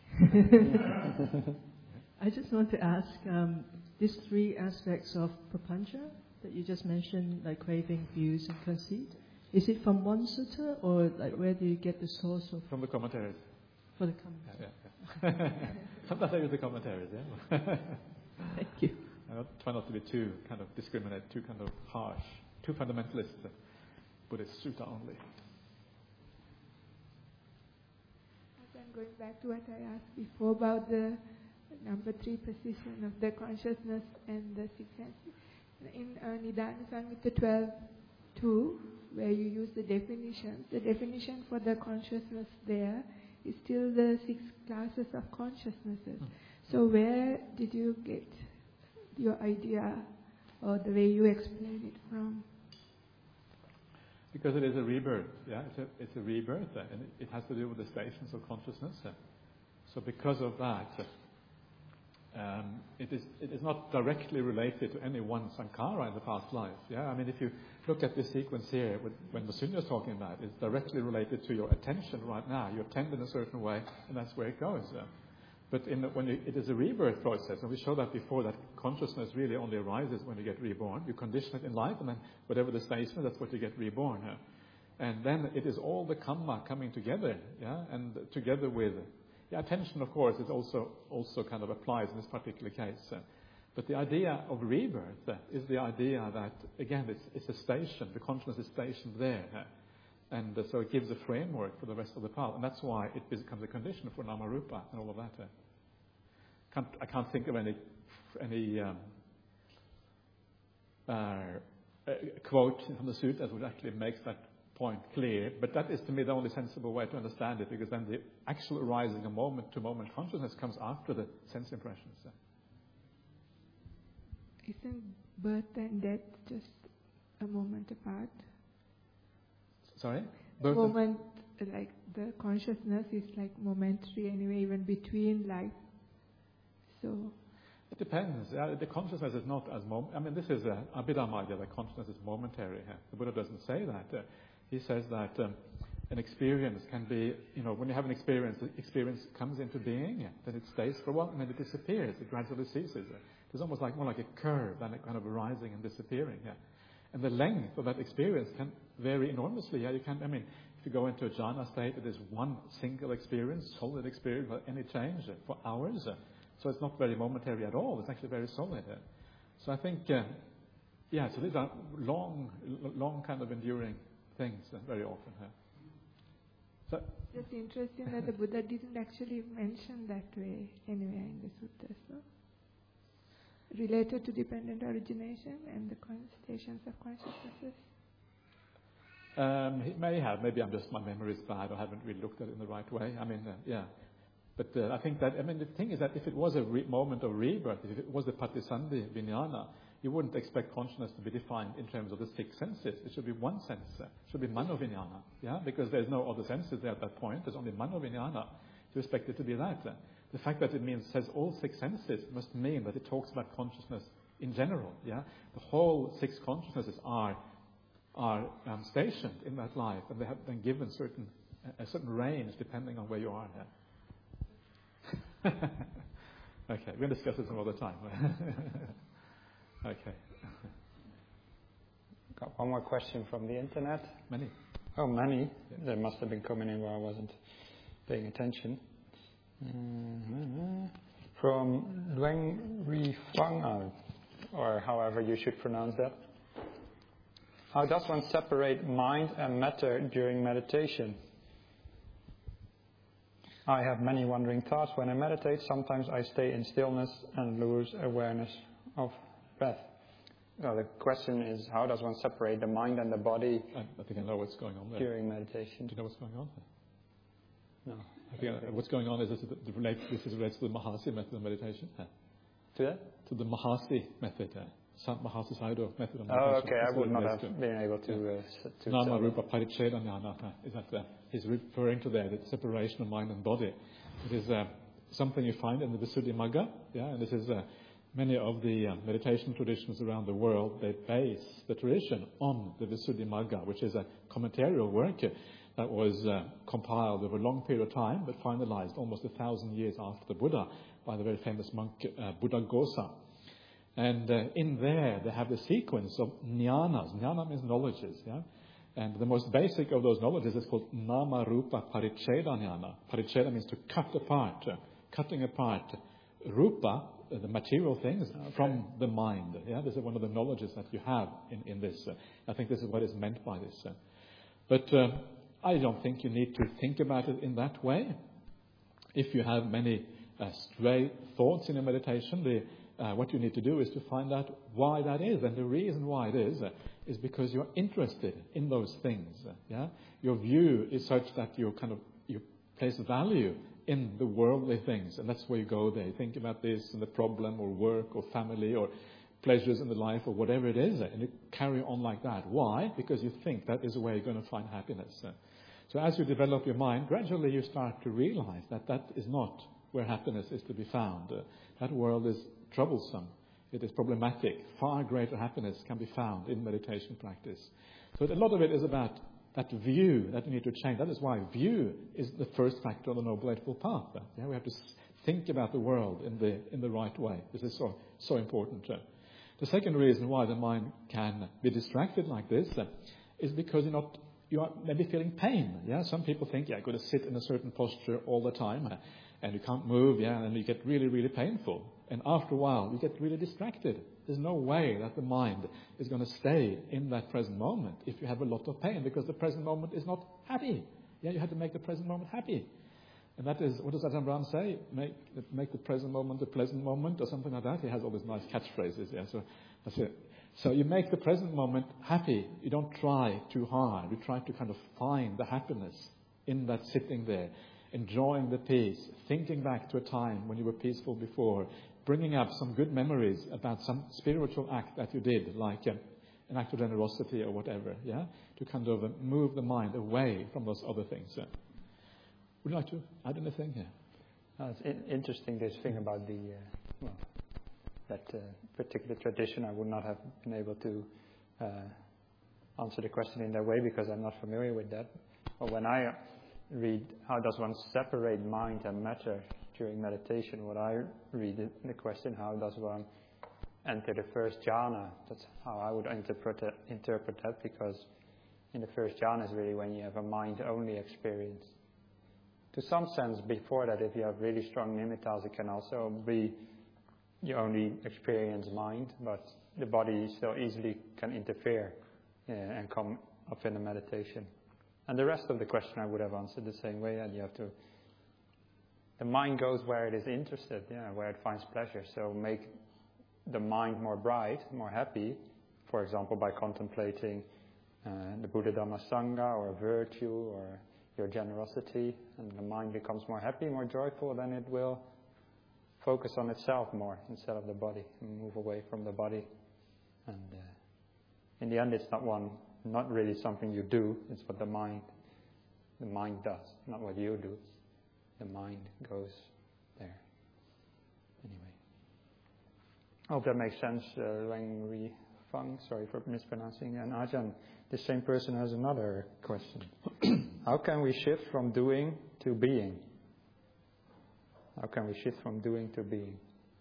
I just want to ask, these three aspects of prapancha that you just mentioned, like craving, views, and conceit, is it from one sutta, or like where do you get the source of? From the commentaries. For the commentaries. Yeah. Sometimes I use the commentaries, yeah. Thank you. I try not to be too kind of discriminate, too kind of harsh, too fundamentalist, Buddhist sutta only. Again, going back to what I asked before about the number 3 position of the consciousness and the six senses. In Nidana Samhita 12.2, where you use the definition for the consciousness there is still the 6 classes of consciousnesses. So where did you get your idea or the way you explain it from? Because it is a rebirth, yeah. It's a rebirth, and it has to do with the stations of consciousness. So because of that, it is not directly related to any one sankhara in the past life. Yeah, I mean, if you look at this sequence here, when Masunja is talking about it, it's directly related to your attention right now. You attend in a certain way, and that's where it goes. But it is a rebirth process, and we showed that before, that consciousness really only arises when you get reborn. You condition it in life, and then whatever the station, that's what you get reborn. And then it is all the kamma coming together, yeah, and together with attention, of course, is also kind of applies in this particular case. But the idea of rebirth is the idea that, again, it's a station. The consciousness is stationed there. And so it gives a framework for the rest of the path. And that's why it becomes a condition for Namarupa and all of that. I can't think of any quote from the sutta that actually makes that point clear, but that is to me the only sensible way to understand it, because then the actual arising of moment-to-moment consciousness comes after the sense impressions. Isn't birth and death just a moment apart? Sorry? Moment, like the consciousness is like momentary anyway, even between life. So it depends. The consciousness is not as I mean, this is Abhidhamma idea that consciousness is momentary. The Buddha doesn't say that. He says that an experience can be, when you have an experience, the experience comes into being, then it stays for a while, and then it disappears. It gradually ceases. It's almost more like a curve than a kind of arising and disappearing. And the length of that experience can vary enormously. If you go into a jhana state, it is one single experience, solid experience without any change for hours. So it's not very momentary at all. It's actually very solid. So I think, so these are long kind of enduring things very often. So it's interesting that the Buddha didn't actually mention that way anywhere in the suttas, no? Related to dependent origination and the stations of consciousnesses. He may have. Maybe my memory is bad, or haven't really looked at it in the right way. But I think that, the thing is that if it was a moment of rebirth, if it was the Patisandhi Vijnana, you wouldn't expect consciousness to be defined in terms of the 6 senses. It should be one sense. It should be Mano Vijnana, because there's no other senses there at that point. There's only Mano Vijnana. You expect it to be that. The fact that it says all 6 senses must mean that it talks about consciousness in general. The whole 6 consciousnesses are stationed in that life, and they have been given a certain range depending on where you are. Okay, we're going to discuss this some other time. Okay. Got one more question from the internet. Many. Oh, many. Yeah. They must have been coming in while I wasn't paying attention. From Luang Rifang, or however you should pronounce that. How does one separate mind and matter during meditation? I have many wandering thoughts when I meditate. Sometimes I stay in stillness and lose awareness of breath. The question is, how does one separate the mind and the body? I think I know what's going on there. During meditation. Do you know what's going on? No. I think what's going on is this relates to the Mahasi method of meditation. To that? To the Mahasi method, Mahasi Sayadaw method of meditation. Oh, okay. I would not have been able to Nama Rupa Paricheda Jnana. Is that he's referring to there, the separation of mind and body. It is something you find in the Visuddhimagga, and this is many of the meditation traditions around the world, they base the tradition on the Visuddhimagga, which is a commentarial work that was compiled over a long period of time, but finalized almost 1,000 years after the Buddha by the very famous monk Buddhaghosa. And in there, they have the sequence of jnanas. Jnana means knowledges, And the most basic of those knowledges is called Nama Rupa Paricheda Jnana. Paricheda means to cut apart, cutting apart Rupa, the material things, from the mind. This is one of the knowledges that you have in this. I think this is what is meant by this. But I don't think you need to think about it in that way. If you have many stray thoughts in your meditation, what you need to do is to find out why that is. And the reason why it is because you're interested in those things. Your view is such that you place value in the worldly things, and that's where you go there. You think about this and the problem or work or family or pleasures in the life or whatever it is, and you carry on like that. Why? Because you think that is the way you're going to find happiness. So as you develop your mind, gradually you start to realize that that is not where happiness is to be found. That world is troublesome. It is problematic. Far greater happiness can be found in meditation practice. So a lot of it is about that view that you need to change. That is why view is the first factor on the Noble Eightfold Path. We have to think about the world in the right way. This is so important. The second reason why the mind can be distracted like this is because you are maybe feeling pain. Some people think, I've got to sit in a certain posture all the time, and you can't move, and you get really, really painful. And after a while, you get really distracted. There's no way that the mind is going to stay in that present moment if you have a lot of pain, because the present moment is not happy. You have to make the present moment happy. And that is, what does Ajahn Brahm say? Make the present moment a pleasant moment, or something like that. He has all these nice catchphrases. So that's it. So you make the present moment happy. You don't try too hard. You try to kind of find the happiness in that sitting there, enjoying the peace, thinking back to a time when you were peaceful before, bringing up some good memories about some spiritual act that you did, like an act of generosity or whatever, to kind of move the mind away from those other things. Would you like to add anything here? It's interesting, this thing about that particular tradition. I would not have been able to answer the question in that way because I'm not familiar with that. But when I read how does one separate mind and matter during meditation, what I read in the question, how does one enter the first jhana? That's how I would interpret that, because in the first jhana is really when you have a mind-only experience. To some sense, before that, if you have really strong nimittas, it can also be you only experience mind, but the body still easily can interfere and come up in the meditation. And the rest of the question I would have answered the same way, and you have to. The mind goes where it is interested, where it finds pleasure. So make the mind more bright, more happy, for example, by contemplating the Buddha Dhamma Sangha or virtue or your generosity, and the mind becomes more happy, more joyful, then it will focus on itself more instead of the body and move away from the body. And in the end, it's not really something you do, it's what the mind does, not what you do. The mind goes there. Anyway. I hope that makes sense. Wang Ri Fang, sorry for mispronouncing. And Ajahn, the same person has another question. How can we shift from doing to being? How can we shift from doing to being?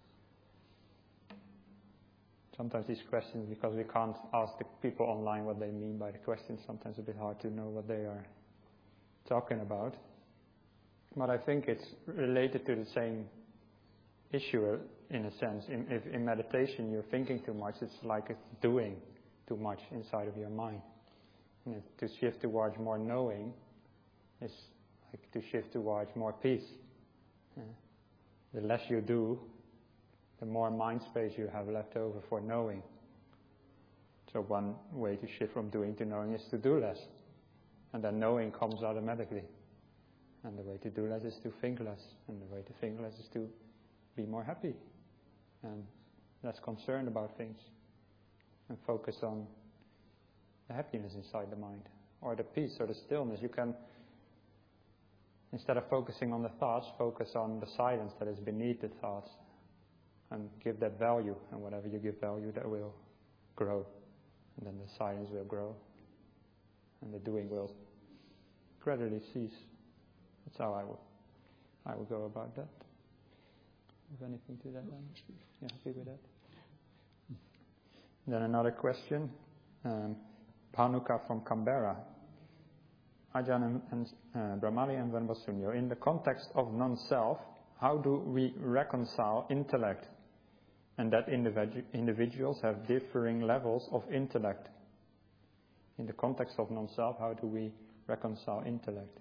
Sometimes these questions, because we can't ask the people online what they mean by the question, sometimes it's a bit hard to know what they are talking about. But I think it's related to the same issue in a sense. If in meditation you're thinking too much, it's like it's doing too much inside of your mind. And to shift towards more knowing is like to shift towards more peace. The less you do, the more mind space you have left over for knowing. So one way to shift from doing to knowing is to do less. And then knowing comes automatically. And the way to do less is to think less. And the way to think less is to be more happy. and less concerned about things, and focus on the happiness inside the mind, or the peace or the stillness. You can, instead of focusing on the thoughts, focus on the silence that is beneath the thoughts, and give that value, and whatever you give value, that will grow, and then the silence will grow, and the doing will gradually cease. That's how I would go about that. Have anything to that? Yeah, happy with that. Then another question, Bhanuka from Canberra. Ajahn and Brahmali and Venerable Sunyo, in the context of non-self, how do we reconcile intellect and that individuals have differing levels of intellect? In the context of non-self, how do we reconcile intellect?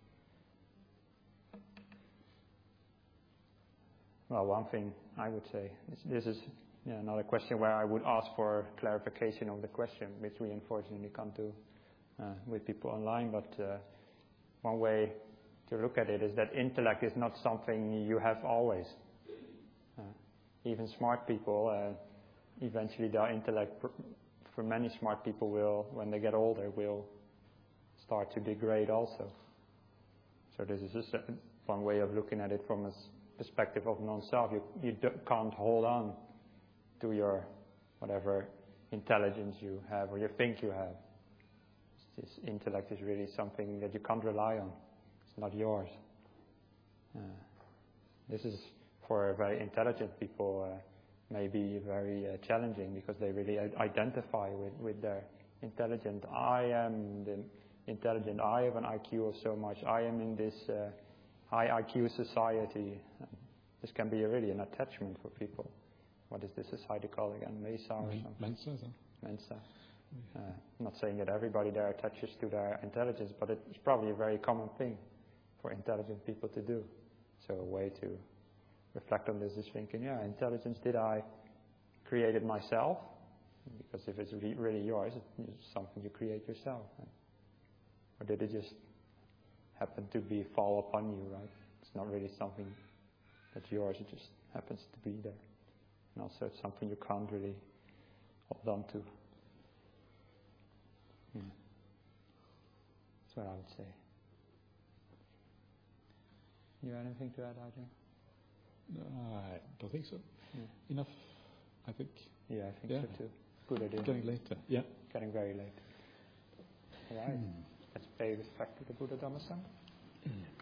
Well, one thing I would say, this is another question where I would ask for clarification of the question, which we unfortunately can't do with people online, but one way to look at it is that intellect is not something you have always. Even smart people, eventually their intellect, for many smart people, will, when they get older, will start to degrade also. So this is just one way of looking at it from a perspective of non-self. You can't hold on to your whatever intelligence you have or you think you have. This intellect is really something that you can't rely on. It's not yours. This is, for very intelligent people, may be very challenging, because they really identify with their intelligent. I am the intelligent. I have an IQ of so much. I am in this high IQ society. This can be really an attachment for people. What is this society called again? Mensa or something? Mensa. I'm not saying that everybody there attaches to their intelligence, but it's probably a very common thing for intelligent people to do. So a way to reflect on this is thinking, intelligence, did I create it myself? Because if it's really yours, it's something you create yourself. Or did it just happen to fall upon you, right? It's not really something that's yours, it just happens to be there. And also it's something you can't really hold on to. That's what I would say. You have anything to add, Ajahn? No, I don't think so. Enough, I think. Yeah, I think so too. Good idea. Getting later. Yeah. Getting very late. All right. Let's pay respect to the Buddha Dhamma Sangha.